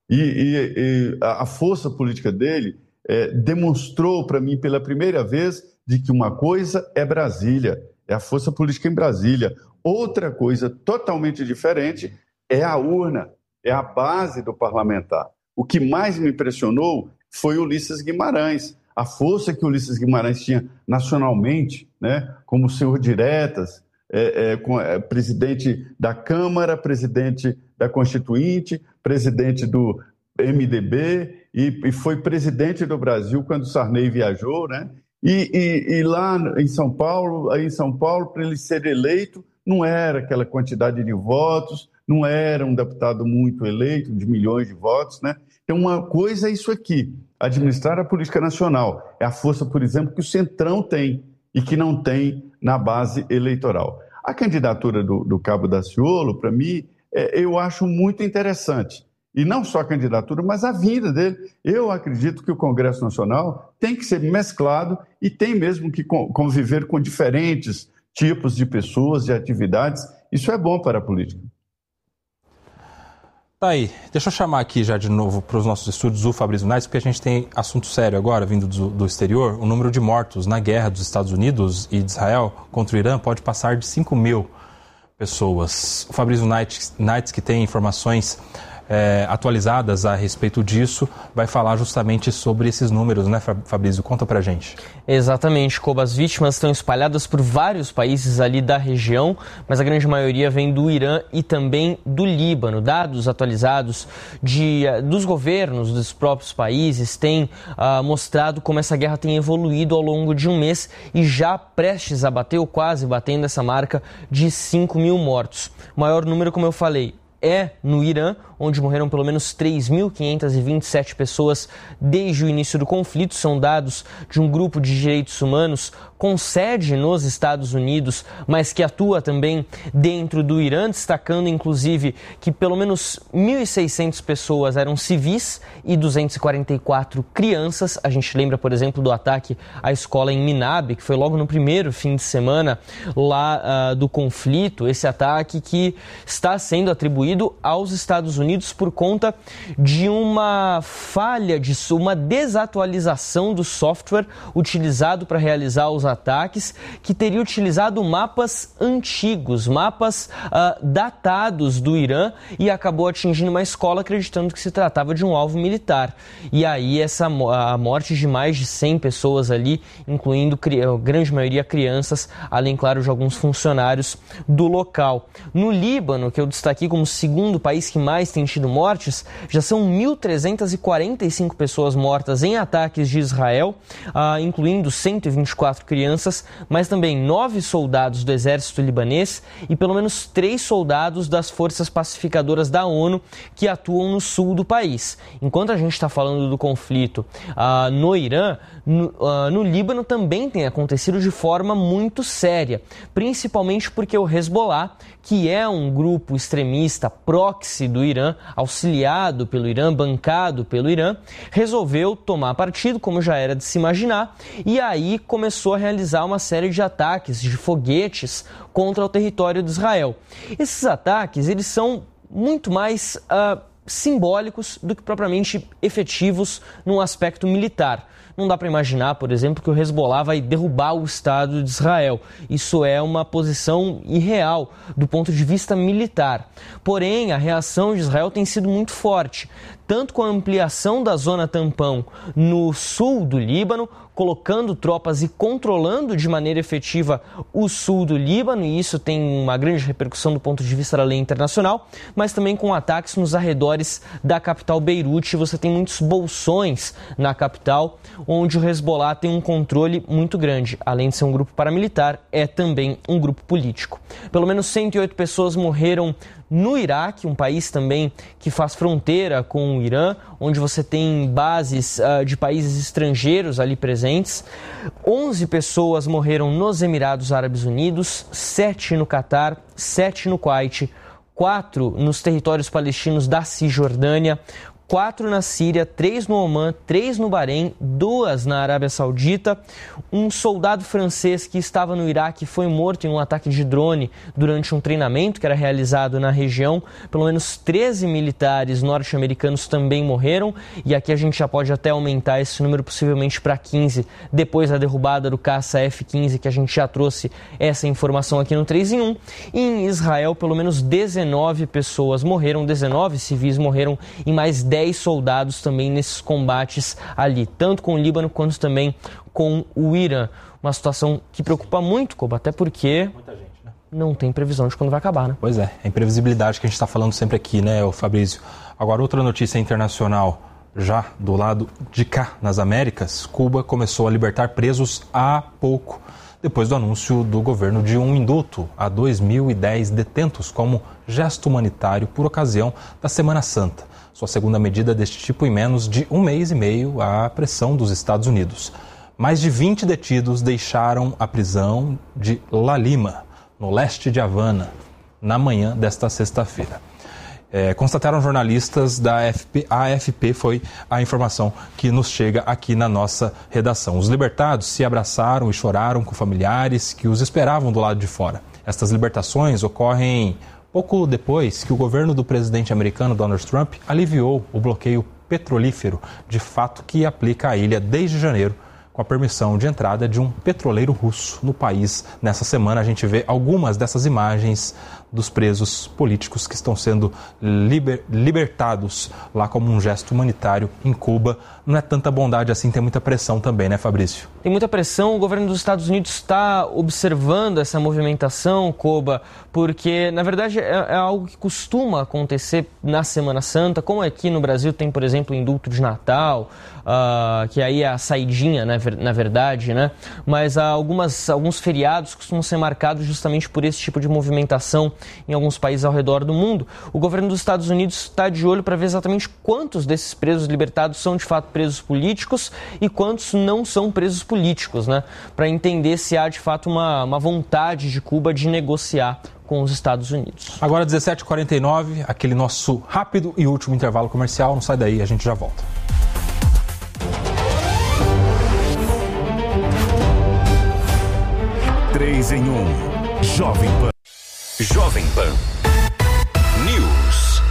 E a força política dele demonstrou para mim pela primeira vez de que uma coisa é Brasília, é a força política em Brasília. Outra coisa totalmente diferente é a urna, é a base do parlamentar. O que mais me impressionou foi Ulisses Guimarães, a força que Ulisses Guimarães tinha nacionalmente, né, como senhor diretas, presidente da Câmara, presidente da Constituinte, presidente do MDB e foi presidente do Brasil quando Sarney viajou, né? E lá em São Paulo, para ele ser eleito, não era aquela quantidade de votos, não era um deputado muito eleito, de milhões de votos, né? Então, uma coisa é isso aqui, administrar a política nacional. É a força, por exemplo, que o Centrão tem e que não tem na base eleitoral. A candidatura do Cabo da Ciolo, para mim, eu acho muito interessante. E não só a candidatura, mas a vinda dele. Eu acredito que o Congresso Nacional tem que ser mesclado e tem mesmo que conviver com diferentes tipos de pessoas, de atividades. Isso é bom para a política. Tá aí. Deixa eu chamar aqui já de novo para os nossos estúdios o Fabrício Naitz, porque a gente tem assunto sério agora, vindo do exterior. O número de mortos na guerra dos Estados Unidos e de Israel contra o Irã pode passar de 5 mil pessoas. O Fabrício Naitz, que tem informações atualizadas a respeito disso, vai falar justamente sobre esses números, né, Fabrício? Conta pra gente. Exatamente, Koba. As vítimas estão espalhadas por vários países ali da região, mas a grande maioria vem do Irã e também do Líbano. Dados atualizados dos governos dos próprios países têm mostrado como essa guerra tem evoluído ao longo de um mês e já prestes a bater, ou quase batendo essa marca de 5 mil mortos. O maior número, como eu falei, é no Irã, onde morreram pelo menos 3.527 pessoas desde o início do conflito. São dados de um grupo de direitos humanos com sede nos Estados Unidos, mas que atua também dentro do Irã, destacando inclusive que pelo menos 1.600 pessoas eram civis e 244 crianças. A gente lembra, por exemplo, do ataque à escola em Minab, que foi logo no primeiro fim de semana lá do conflito. Esse ataque que está sendo atribuído aos Estados Unidos por conta de uma falha, uma desatualização do software utilizado para realizar os ataques, que teria utilizado mapas antigos, mapas datados do Irã, e acabou atingindo uma escola acreditando que se tratava de um alvo militar. E aí a morte de mais de 100 pessoas ali, incluindo a grande maioria crianças, além, claro, de alguns funcionários do local. No Líbano, que eu destaquei como o segundo país que mais tem tido mortes, já são 1.345 pessoas mortas em ataques de Israel, incluindo 124 crianças, mas também 9 soldados do exército libanês e pelo menos 3 soldados das forças pacificadoras da ONU que atuam no sul do país. Enquanto a gente está falando do conflito no Irã, no Líbano também tem acontecido de forma muito séria, principalmente porque o Hezbollah, que é um grupo extremista proxy do Irã, auxiliado pelo Irã, bancado pelo Irã, resolveu tomar partido, como já era de se imaginar, e aí começou a realizar uma série de ataques, de foguetes contra o território de Israel. Esses ataques, eles são muito mais simbólicos do que propriamente efetivos num aspecto militar. Não dá para imaginar, por exemplo, que o Hezbollah vai derrubar o Estado de Israel. Isso é uma posição irreal do ponto de vista militar. Porém, a reação de Israel tem sido muito forte, tanto com a ampliação da zona tampão no sul do Líbano, colocando tropas e controlando de maneira efetiva o sul do Líbano, e isso tem uma grande repercussão do ponto de vista da lei internacional, mas também com ataques nos arredores da capital Beirute. Você tem muitos bolsões na capital, onde o Hezbollah tem um controle muito grande. Além de ser um grupo paramilitar, é também um grupo político. Pelo menos 108 pessoas morreram no Iraque, um país também que faz fronteira com o Irã, onde você tem bases de países estrangeiros ali presentes. 11 pessoas morreram nos Emirados Árabes Unidos, 7 no Catar, 7 no Kuwait, 4 nos territórios palestinos da Cisjordânia, 4 na Síria, 3 no Omã, 3 no Bahrein, 2 na Arábia Saudita. Um soldado francês que estava no Iraque foi morto em um ataque de drone durante um treinamento que era realizado na região. Pelo menos 13 militares norte-americanos também morreram, e aqui a gente já pode até aumentar esse número possivelmente para 15, depois da derrubada do caça F-15, que a gente já trouxe essa informação aqui no 3 em 1. E em Israel, pelo menos 19 pessoas morreram, 19 civis morreram e mais 10 soldados também nesses combates ali, tanto com o Líbano quanto também com o Irã. Uma situação que preocupa muito, Koba, até porque não tem previsão de quando vai acabar, né? Pois é, a imprevisibilidade que a gente está falando sempre aqui, né, Fabrício? Agora, outra notícia internacional, já do lado de cá, nas Américas, Cuba começou a libertar presos há pouco, depois do anúncio do governo de um indulto a 2.010 detentos como gesto humanitário por ocasião da Semana Santa. Sua segunda medida deste tipo em menos de um mês e meio à pressão dos Estados Unidos. Mais de 20 detidos deixaram a prisão de La Lima, no leste de Havana, na manhã desta sexta-feira. Constataram jornalistas da AFP, foi a informação que nos chega aqui na nossa redação. Os libertados se abraçaram e choraram com familiares que os esperavam do lado de fora. Estas libertações ocorrem pouco depois que o governo do presidente americano Donald Trump aliviou o bloqueio petrolífero, de fato que aplica à ilha desde janeiro, com a permissão de entrada de um petroleiro russo no país. Nessa semana a gente vê algumas dessas imagens dos presos políticos que estão sendo libertados lá como um gesto humanitário em Cuba. Não é tanta bondade assim, tem muita pressão também, né, Fabrício? Tem muita pressão, o governo dos Estados Unidos está observando essa movimentação, Coba, porque, na verdade, é algo que costuma acontecer na Semana Santa, como aqui no Brasil tem, por exemplo, o indulto de Natal, que aí é a saidinha, na verdade, né? Mas alguns feriados costumam ser marcados justamente por esse tipo de movimentação em alguns países ao redor do mundo. O governo dos Estados Unidos está de olho para ver exatamente quantos desses presos libertados são de fato presos políticos e quantos não são presos políticos, né? Para entender se há de fato uma vontade de Cuba de negociar com os Estados Unidos. Agora 17h49, aquele nosso rápido e último intervalo comercial. Não sai daí, a gente já volta. Três em um. Jovem Pan. Jovem Pan News.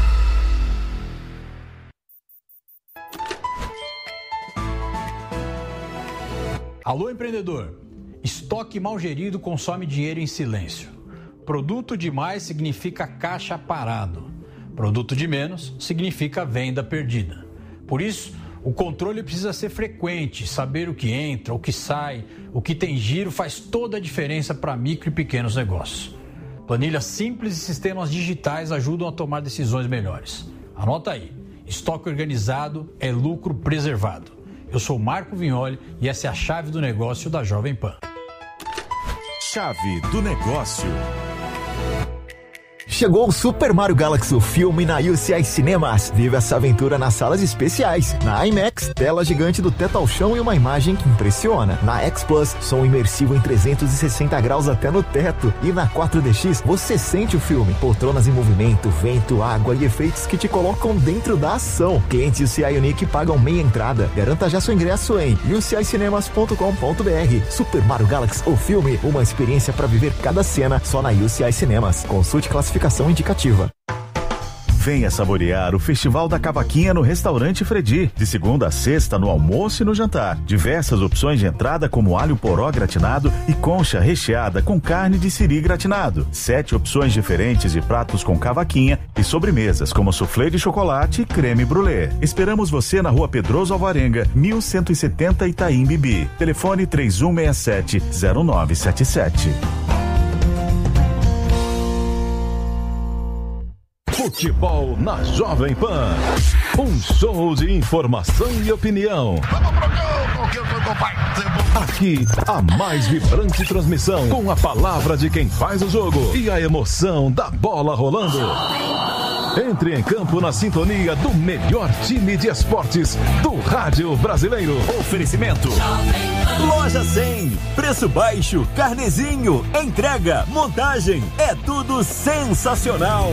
Alô, empreendedor. Estoque mal gerido consome dinheiro em silêncio. Produto demais significa caixa parado. Produto de menos significa venda perdida. Por isso, o controle precisa ser frequente, saber o que entra, o que sai, o que tem giro faz toda a diferença para micro e pequenos negócios. Planilhas simples e sistemas digitais ajudam a tomar decisões melhores. Anota aí, estoque organizado é lucro preservado. Eu sou Marco Vignoli e essa é a chave do negócio da Jovem Pan. Chave do negócio. Chegou o Super Mario Galaxy, o filme na UCI Cinemas. Vive essa aventura nas salas especiais. Na IMAX, tela gigante do teto ao chão e uma imagem que impressiona. Na X Plus, som imersivo em 360 graus até no teto. E na 4DX, você sente o filme. Poltronas em movimento, vento, água e efeitos que te colocam dentro da ação. Clientes UCI Unique pagam meia entrada. Garanta já seu ingresso em ucincinemas.com.br. Super Mario Galaxy, o filme, uma experiência para viver cada cena só na UCI Cinemas. Consulte classificação indicativa. Venha saborear o Festival da Cavaquinha no Restaurante Fredi, de segunda a sexta no almoço e no jantar. Diversas opções de entrada como alho poró gratinado e concha recheada com carne de siri gratinado. 7 opções diferentes de pratos com cavaquinha e sobremesas como soufflé de chocolate e creme brulee. Esperamos você na Rua Pedroso Alvarenga, 1170 Itaim Bibi. Telefone 3167-0977. Futebol na Jovem Pan. Um show de informação e opinião. Aqui, a mais vibrante transmissão, com a palavra de quem faz o jogo e a emoção da bola rolando. Entre em campo na sintonia do melhor time de esportes do rádio brasileiro. Oferecimento Loja 100, preço baixo, carnezinho, entrega, montagem, é tudo sensacional.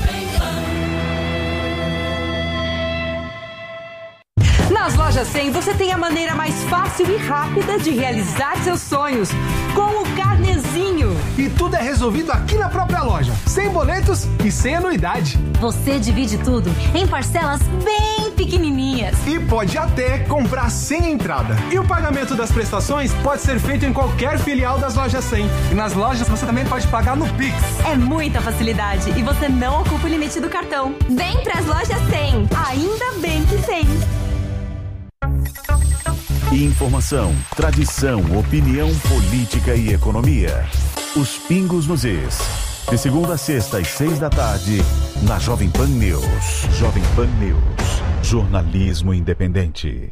Nas Lojas 100 você tem a maneira mais fácil e rápida de realizar seus sonhos, com o Carnezinho. E tudo é resolvido aqui na própria loja, sem boletos e sem anuidade. Você divide tudo em parcelas bem pequenininhas. E pode até comprar sem entrada. E o pagamento das prestações pode ser feito em qualquer filial das Lojas 100. E nas lojas você também pode pagar no Pix. É muita facilidade e você não ocupa o limite do cartão. Vem pras Lojas 100. Ainda bem que tem. Informação, tradição, opinião, política e economia. Os pingos nos is. De segunda a sexta às 6 da tarde, na Jovem Pan News. Jovem Pan News. Jornalismo independente.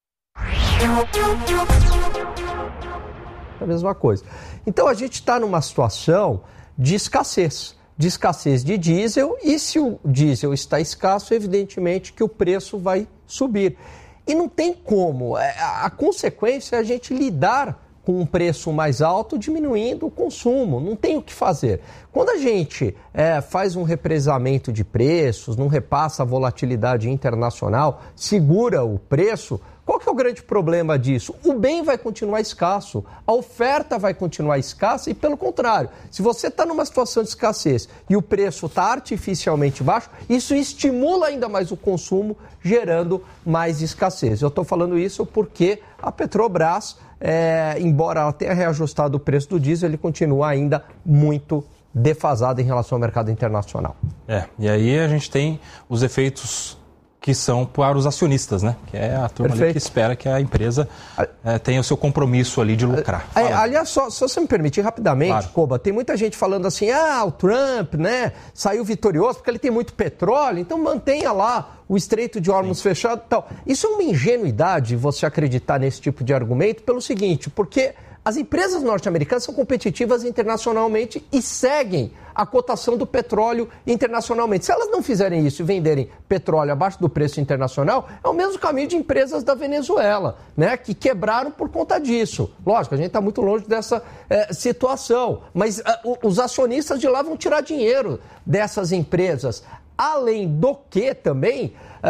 É a mesma coisa. Então a gente está numa situação de escassez de diesel, e se o diesel está escasso, evidentemente que o preço vai subir. E não tem como. A consequência é a gente lidar com um preço mais alto, diminuindo o consumo. Não tem o que fazer. Quando a gente faz um represamento de preços, não repassa a volatilidade internacional, segura o preço, Qual que é o grande problema disso? O bem vai continuar escasso, a oferta vai continuar escassa e, pelo contrário, se você está numa situação de escassez e o preço está artificialmente baixo, isso estimula ainda mais o consumo, gerando mais escassez. Eu estou falando isso porque a Petrobras, embora ela tenha reajustado o preço do diesel, ele continua ainda muito defasado em relação ao mercado internacional. E aí a gente tem os efeitos que são para os acionistas, né? Que é a turma ali que espera que a empresa tenha o seu compromisso ali de lucrar. Aliás, só se você me permitir rapidamente, claro. Koba, tem muita gente falando assim, o Trump, né, saiu vitorioso porque ele tem muito petróleo, então mantenha lá o Estreito de Hormuz fechado e tal. Isso é uma ingenuidade você acreditar nesse tipo de argumento pelo seguinte, porque as empresas norte-americanas são competitivas internacionalmente e seguem a cotação do petróleo internacionalmente. Se elas não fizerem isso e venderem petróleo abaixo do preço internacional, é o mesmo caminho de empresas da Venezuela, né, que quebraram por conta disso. Lógico, a gente está muito longe dessa situação, mas os acionistas de lá vão tirar dinheiro dessas empresas. Além do que também,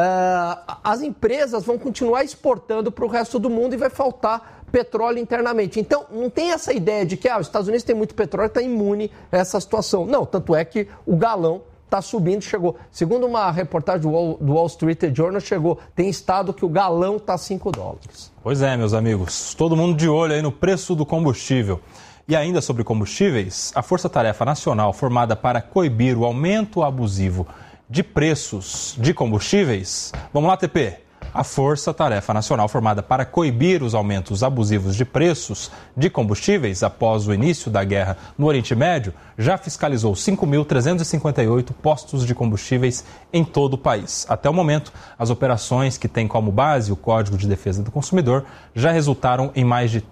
as empresas vão continuar exportando para o resto do mundo e vai faltar petróleo internamente. Então, não tem essa ideia de que os Estados Unidos tem muito petróleo e está imune a essa situação. Não, tanto é que o galão está subindo, chegou. Segundo uma reportagem do Wall Street Journal, tem estado que o galão está $5. Pois é, meus amigos. Todo mundo de olho aí no preço do combustível. E ainda sobre combustíveis, a Força Tarefa Nacional, formada para coibir o aumento abusivo de preços de combustíveis. Vamos lá, TP? A Força Tarefa Nacional, formada para coibir os aumentos abusivos de preços de combustíveis após o início da guerra no Oriente Médio, já fiscalizou 5.358 postos de combustíveis em todo o país. Até o momento, as operações que têm como base o Código de Defesa do Consumidor já resultaram em mais de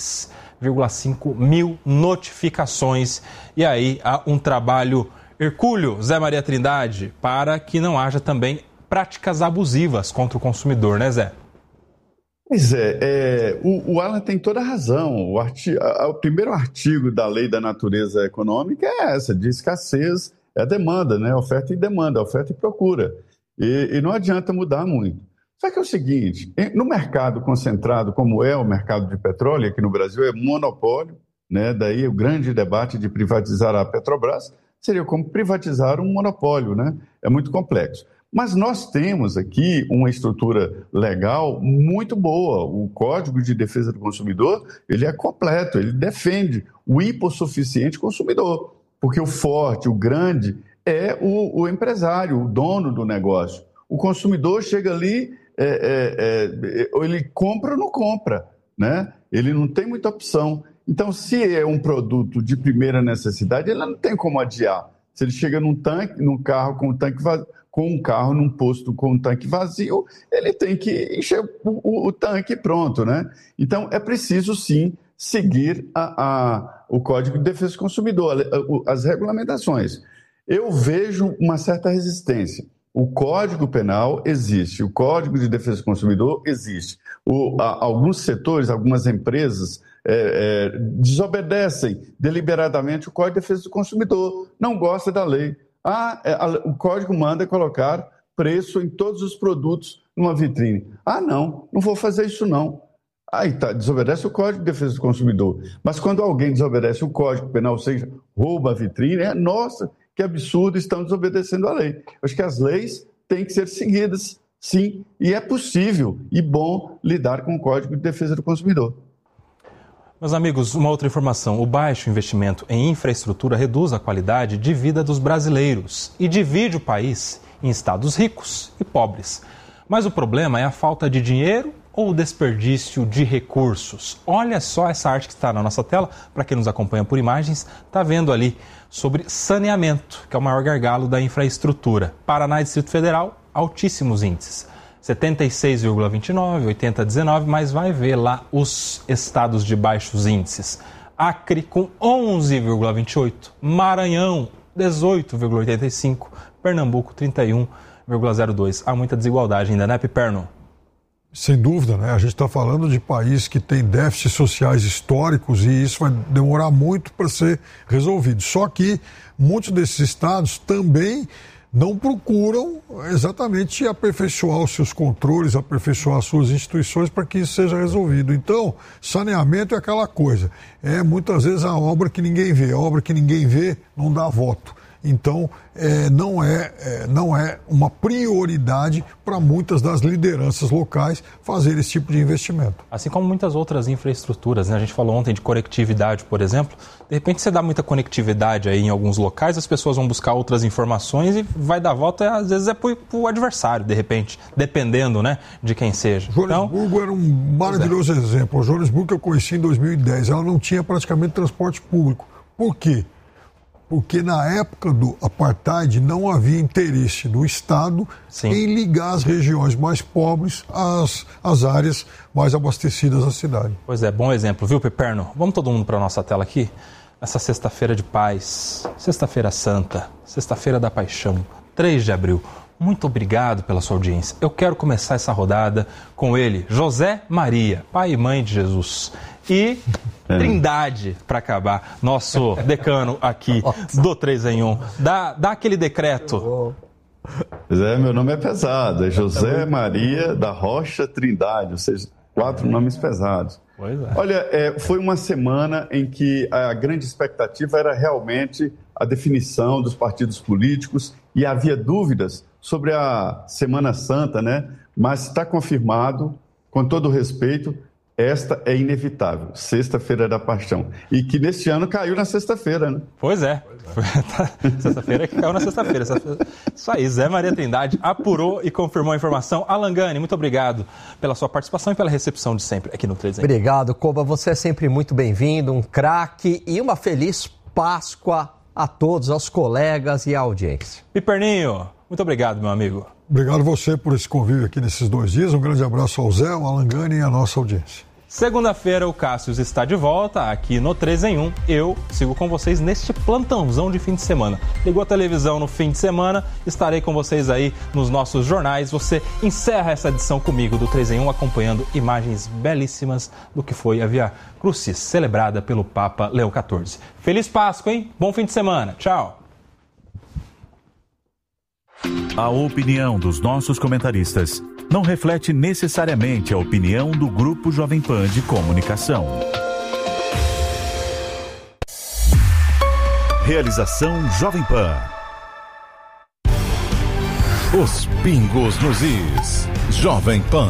3,5 mil notificações. E aí há um trabalho hercúleo, Zé Maria Trindade, para que não haja também práticas abusivas contra o consumidor, né, Zé? Pois o Alan tem toda a razão. O primeiro artigo da Lei da Natureza Econômica é essa, de escassez, é demanda, né? Oferta e demanda, oferta e procura. E não adianta mudar muito. Só que é o seguinte, no mercado concentrado, como é o mercado de petróleo, aqui no Brasil é monopólio, né? Daí o grande debate de privatizar a Petrobras seria como privatizar um monopólio, né? É muito complexo. Mas nós temos aqui uma estrutura legal muito boa. O Código de Defesa do Consumidor, ele é completo, ele defende o hipossuficiente consumidor, porque o forte, o grande, é o empresário, o dono do negócio. O consumidor chega ali, ele compra ou não compra, né? Ele não tem muita opção. Então, se é um produto de primeira necessidade, ele não tem como adiar. Se ele chega num carro com um tanque vazio, num posto com um tanque vazio, ele tem que encher o tanque pronto, né? Então, é preciso, sim, seguir o Código de Defesa do Consumidor, as regulamentações. Eu vejo uma certa resistência. O Código Penal existe, o Código de Defesa do Consumidor existe. Alguns setores, algumas empresas desobedecem deliberadamente o Código de Defesa do Consumidor, não gosta da lei. O código manda colocar preço em todos os produtos numa vitrine. Não vou fazer isso não. Aí desobedece o Código de Defesa do Consumidor. Mas quando alguém desobedece o Código Penal, ou seja, rouba a vitrine, nossa, que absurdo, estão desobedecendo a lei. Eu acho que as leis têm que ser seguidas, sim, e é possível e bom lidar com o Código de Defesa do Consumidor. Meus amigos, uma outra informação. O baixo investimento em infraestrutura reduz a qualidade de vida dos brasileiros e divide o país em estados ricos e pobres. Mas o problema é a falta de dinheiro ou o desperdício de recursos. Olha só essa arte que está na nossa tela. Para quem nos acompanha por imagens, está vendo ali sobre saneamento, que é o maior gargalo da infraestrutura. Paraná e Distrito Federal, altíssimos índices. 76,29, 80,19, mas vai ver lá os estados de baixos índices. Acre com 11,28, Maranhão 18,85, Pernambuco 31,02. Há muita desigualdade ainda, né, Piperno? Sem dúvida, né? A gente está falando de país que tem déficits sociais históricos e isso vai demorar muito para ser resolvido. Só que muitos desses estados também não procuram exatamente aperfeiçoar os seus controles, aperfeiçoar as suas instituições para que isso seja resolvido. Então, saneamento é aquela coisa, muitas vezes a obra que ninguém vê, a obra que ninguém vê não dá voto. Então, não é uma prioridade para muitas das lideranças locais fazer esse tipo de investimento. Assim como muitas outras infraestruturas, né? A gente falou ontem de conectividade, por exemplo. De repente você dá muita conectividade aí em alguns locais, as pessoas vão buscar outras informações e vai dar volta, às vezes é para o adversário, de repente, dependendo, né, de quem seja. Joanesburgo era um maravilhoso exemplo. A Joanesburgo que eu conheci em 2010, ela não tinha praticamente transporte público. Por quê? Porque na época do apartheid não havia interesse do Estado em ligar as regiões mais pobres às áreas mais abastecidas da cidade. Pois é, bom exemplo, viu, Piperno? Vamos todo mundo para a nossa tela aqui? Essa sexta-feira de paz, sexta-feira santa, sexta-feira da paixão, 3 de abril. Muito obrigado pela sua audiência. Eu quero começar essa rodada com ele, José Maria, pai e mãe de Jesus. E Trindade, para acabar, nosso decano aqui do 3 em 1. Dá aquele decreto. Pois é, meu nome é pesado, é José Maria da Rocha Trindade, ou seja, 4 nomes pesados. Pois é. Olha, foi uma semana em que a grande expectativa era realmente a definição dos partidos políticos e havia dúvidas sobre a Semana Santa, né? Mas está confirmado, com todo respeito, esta é inevitável, Sexta-feira da Paixão. E que neste ano caiu na sexta-feira, né? Pois é. Sexta-feira que caiu na sexta-feira. Isso aí, Zé Maria Trindade apurou e confirmou a informação. Alan Gani, muito obrigado pela sua participação e pela recepção de sempre aqui no 3 em 1. Obrigado, Koba. Você é sempre muito bem-vindo, um craque e uma feliz Páscoa a todos, aos colegas e à audiência. Piperninho, muito obrigado, meu amigo. Obrigado você por esse convívio aqui nesses 2 dias. Um grande abraço ao Zé, ao Alan Gani e à nossa audiência. Segunda-feira o Cássio está de volta aqui no 3 em 1. Eu sigo com vocês neste plantãozão de fim de semana. Ligou a televisão no fim de semana, estarei com vocês aí nos nossos jornais. Você encerra essa edição comigo do 3 em 1 acompanhando imagens belíssimas do que foi a Via Crucis celebrada pelo Papa Leão XIV. Feliz Páscoa, hein? Bom fim de semana. Tchau. A opinião dos nossos comentaristas não reflete necessariamente a opinião do Grupo Jovem Pan de Comunicação. Realização Jovem Pan. Os pingos nos is. Jovem Pan.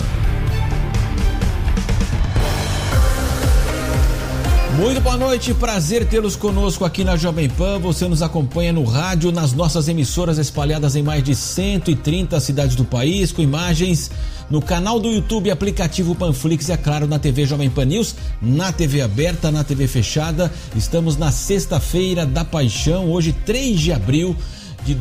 Muito boa noite, prazer tê-los conosco aqui na Jovem Pan. Você nos acompanha no rádio, nas nossas emissoras espalhadas em mais de 130 cidades do país, com imagens no canal do YouTube, aplicativo Panflix e, é claro, na TV Jovem Pan News, na TV aberta, na TV fechada. Estamos na Sexta-feira da Paixão, hoje 3 de abril de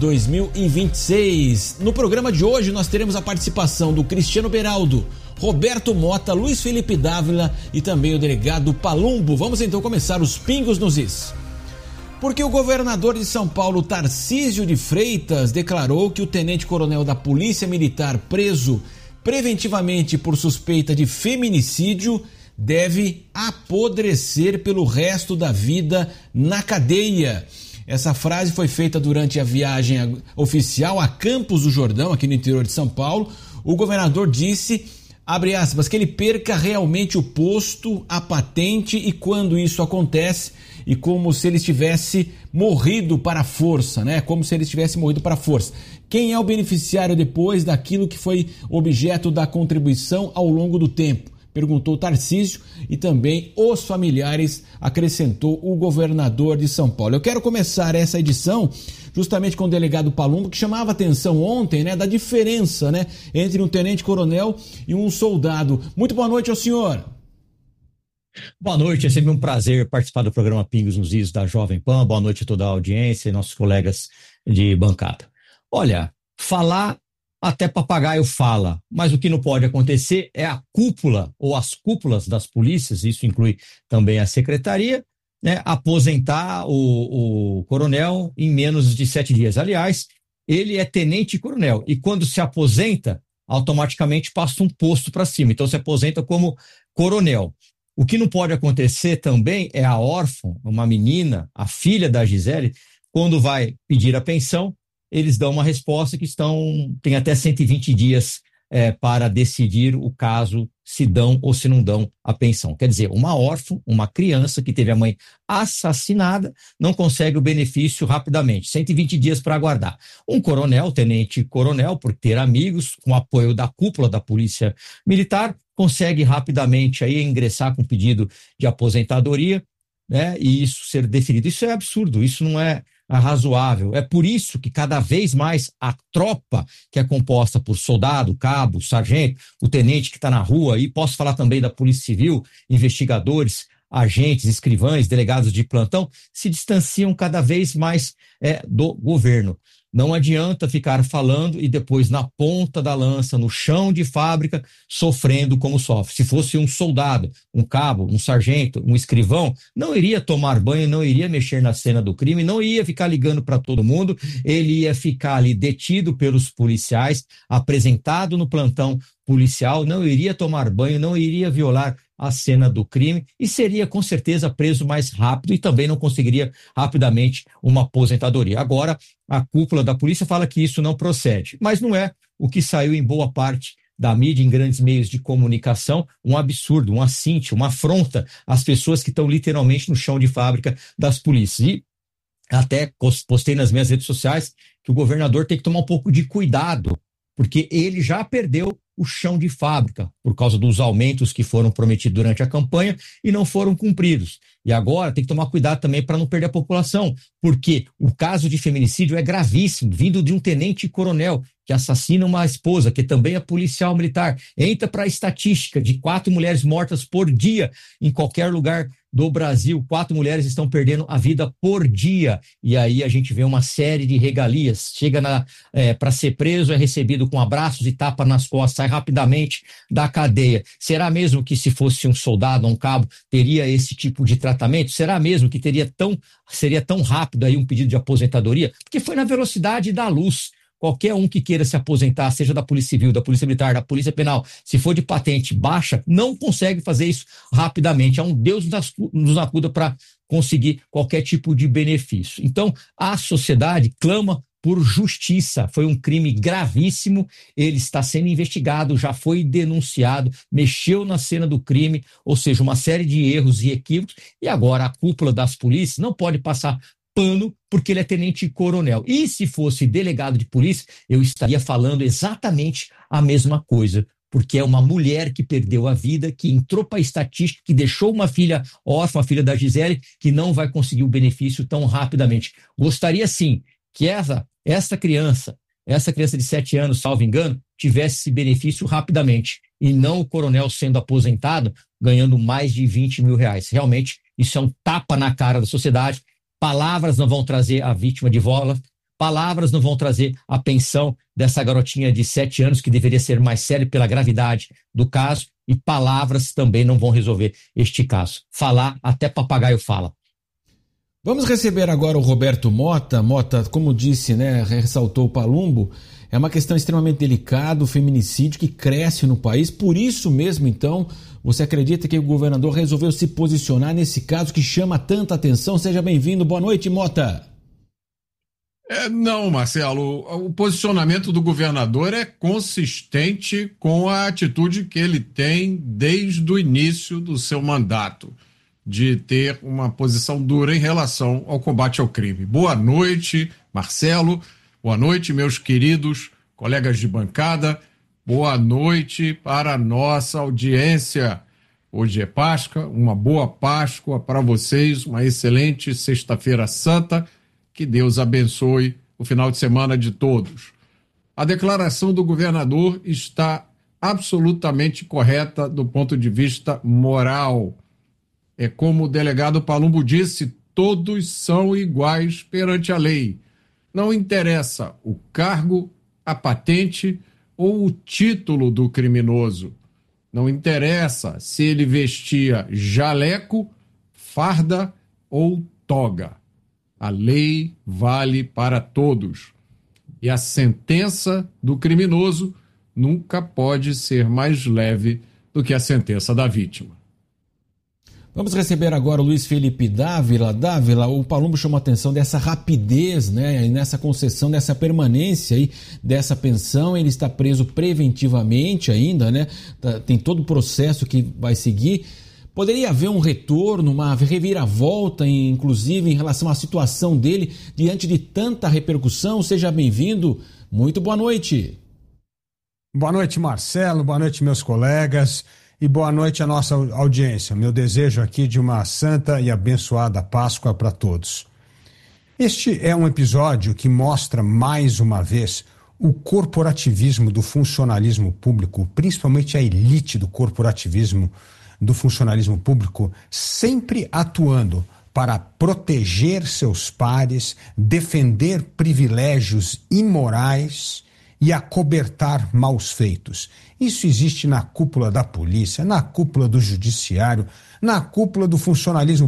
2026. No programa de hoje nós teremos a participação do Cristiano Beraldo, Roberto Mota, Luiz Felipe Dávila e também o delegado Palumbo. Vamos então começar os pingos nos is. Porque o governador de São Paulo, Tarcísio de Freitas, declarou que o tenente-coronel da Polícia Militar preso preventivamente por suspeita de feminicídio deve apodrecer pelo resto da vida na cadeia. Essa frase foi feita durante a viagem oficial a Campos do Jordão, aqui no interior de São Paulo. O governador disse, abre aspas, que ele perca realmente o posto, a patente e quando isso acontece, e como se ele tivesse morrido para a força, né? Como se ele tivesse morrido para a força. Quem é o beneficiário depois daquilo que foi objeto da contribuição ao longo do tempo? Perguntou Tarcísio e também os familiares, acrescentou o governador de São Paulo. Eu quero começar essa edição justamente com o delegado Palumbo, que chamava atenção ontem, né, da diferença, né, entre um tenente-coronel e um soldado. Muito boa noite ao senhor. Boa noite, é sempre um prazer participar do programa Pingos nos Is da Jovem Pan. Boa noite a toda a audiência e nossos colegas de bancada. Olha, falar até papagaio fala, mas o que não pode acontecer é a cúpula ou as cúpulas das polícias, isso inclui também a secretaria, né, aposentar o coronel em menos de 7 dias. Aliás, ele é tenente-coronel e quando se aposenta, automaticamente passa um posto para cima, então se aposenta como coronel. O que não pode acontecer também é a órfã, uma menina, a filha da Gisele, quando vai pedir a pensão, eles dão uma resposta que tem até 120 dias para decidir o caso, se dão ou se não dão a pensão. Quer dizer, uma órfã, uma criança que teve a mãe assassinada, não consegue o benefício rapidamente, 120 dias para aguardar. Um coronel, tenente-coronel, por ter amigos, com apoio da cúpula da Polícia Militar, consegue rapidamente aí ingressar com pedido de aposentadoria, né, e isso ser definido. Isso é absurdo, isso não é razoável. É por isso que cada vez mais a tropa, que é composta por soldado, cabo, sargento, o tenente que está na rua, e posso falar também da Polícia Civil, investigadores, agentes, escrivães, delegados de plantão, se distanciam cada vez mais do governo. Não adianta ficar falando e depois na ponta da lança, no chão de fábrica, sofrendo como sofre. Se fosse um soldado, um cabo, um sargento, um escrivão, não iria tomar banho, não iria mexer na cena do crime, não ia ficar ligando para todo mundo, ele ia ficar ali detido pelos policiais, apresentado no plantão policial, não iria tomar banho, não iria violar a cena do crime e seria com certeza preso mais rápido e também não conseguiria rapidamente uma aposentadoria. Agora, a cúpula da polícia fala que isso não procede, mas não é o que saiu em boa parte da mídia, em grandes meios de comunicação, um absurdo, um assinte, uma afronta às pessoas que estão literalmente no chão de fábrica das polícias. E até postei nas minhas redes sociais que o governador tem que tomar um pouco de cuidado, porque ele já perdeu o chão de fábrica por causa dos aumentos que foram prometidos durante a campanha e não foram cumpridos. E agora tem que tomar cuidado também para não perder a população, porque o caso de feminicídio é gravíssimo, vindo de um tenente-coronel que assassina uma esposa, que também é policial militar. Entra para a estatística de 4 mulheres mortas por dia em qualquer lugar do Brasil. 4 mulheres estão perdendo a vida por dia. E aí a gente vê uma série de regalias. Chega para ser preso, é recebido com abraços e tapa nas costas, sai rapidamente da cadeia. Será mesmo que se fosse um soldado ou um cabo, teria esse tipo de tratamento? Será mesmo que seria tão rápido aí um pedido de aposentadoria? Porque foi na velocidade da luz. Qualquer um que queira se aposentar, seja da Polícia Civil, da Polícia Militar, da Polícia Penal, se for de patente baixa, não consegue fazer isso rapidamente. É um Deus nos acuda para conseguir qualquer tipo de benefício. Então, a sociedade clama por justiça. Foi um crime gravíssimo, ele está sendo investigado, já foi denunciado, mexeu na cena do crime, ou seja, uma série de erros e equívocos, e agora a cúpula das polícias não pode passar pano porque ele é tenente-coronel. E se fosse delegado de polícia, eu estaria falando exatamente a mesma coisa, porque é uma mulher que perdeu a vida, que entrou para a estatística, que deixou uma filha órfã, a filha da Gisele, que não vai conseguir o benefício tão rapidamente. Gostaria sim que essa criança de 7 anos, salvo engano, tivesse esse benefício rapidamente, e não o coronel sendo aposentado, ganhando mais de 20 mil reais. Realmente, isso é um tapa na cara da sociedade. Palavras não vão trazer a vítima de volta, palavras não vão trazer a pensão dessa garotinha de 7 anos, que deveria ser mais séria pela gravidade do caso, e palavras também não vão resolver este caso. Falar, até papagaio fala. Vamos receber agora o Roberto Mota. Mota, como disse, né, ressaltou o Palumbo, é uma questão extremamente delicada, o feminicídio que cresce no país. Por isso mesmo, então, você acredita que o governador resolveu se posicionar nesse caso que chama tanta atenção? Seja bem-vindo. Boa noite, Mota. Não, Marcelo, o posicionamento do governador é consistente com a atitude que ele tem desde o início do seu mandato, de ter uma posição dura em relação ao combate ao crime. Boa noite, Marcelo. Boa noite, meus queridos colegas de bancada. Boa noite para a nossa audiência. Hoje é Páscoa, uma boa Páscoa para vocês, uma excelente Sexta-feira Santa. Que Deus abençoe o final de semana de todos. A declaração do governador está absolutamente correta do ponto de vista moral. É como o delegado Palumbo disse, todos são iguais perante a lei. Não interessa o cargo, a patente ou o título do criminoso. Não interessa se ele vestia jaleco, farda ou toga. A lei vale para todos. E a sentença do criminoso nunca pode ser mais leve do que a sentença da vítima. Vamos receber agora o Luiz Felipe Dávila. Dávila, o Palumbo chamou a atenção dessa rapidez, né, nessa concessão, dessa permanência aí, dessa pensão. Ele está preso preventivamente ainda, né? Tem todo o processo que vai seguir. Poderia haver um retorno, uma reviravolta, inclusive, em relação à situação dele diante de tanta repercussão? Seja bem-vindo. Muito boa noite. Boa noite, Marcelo. Boa noite, meus colegas. E boa noite à nossa audiência. Meu desejo aqui de uma santa e abençoada Páscoa para todos. Este é um episódio que mostra mais uma vez o corporativismo do funcionalismo público, principalmente a elite do corporativismo do funcionalismo público, sempre atuando para proteger seus pares, defender privilégios imorais e acobertar maus feitos. Isso existe na cúpula da polícia, na cúpula do judiciário, na cúpula do funcionalismo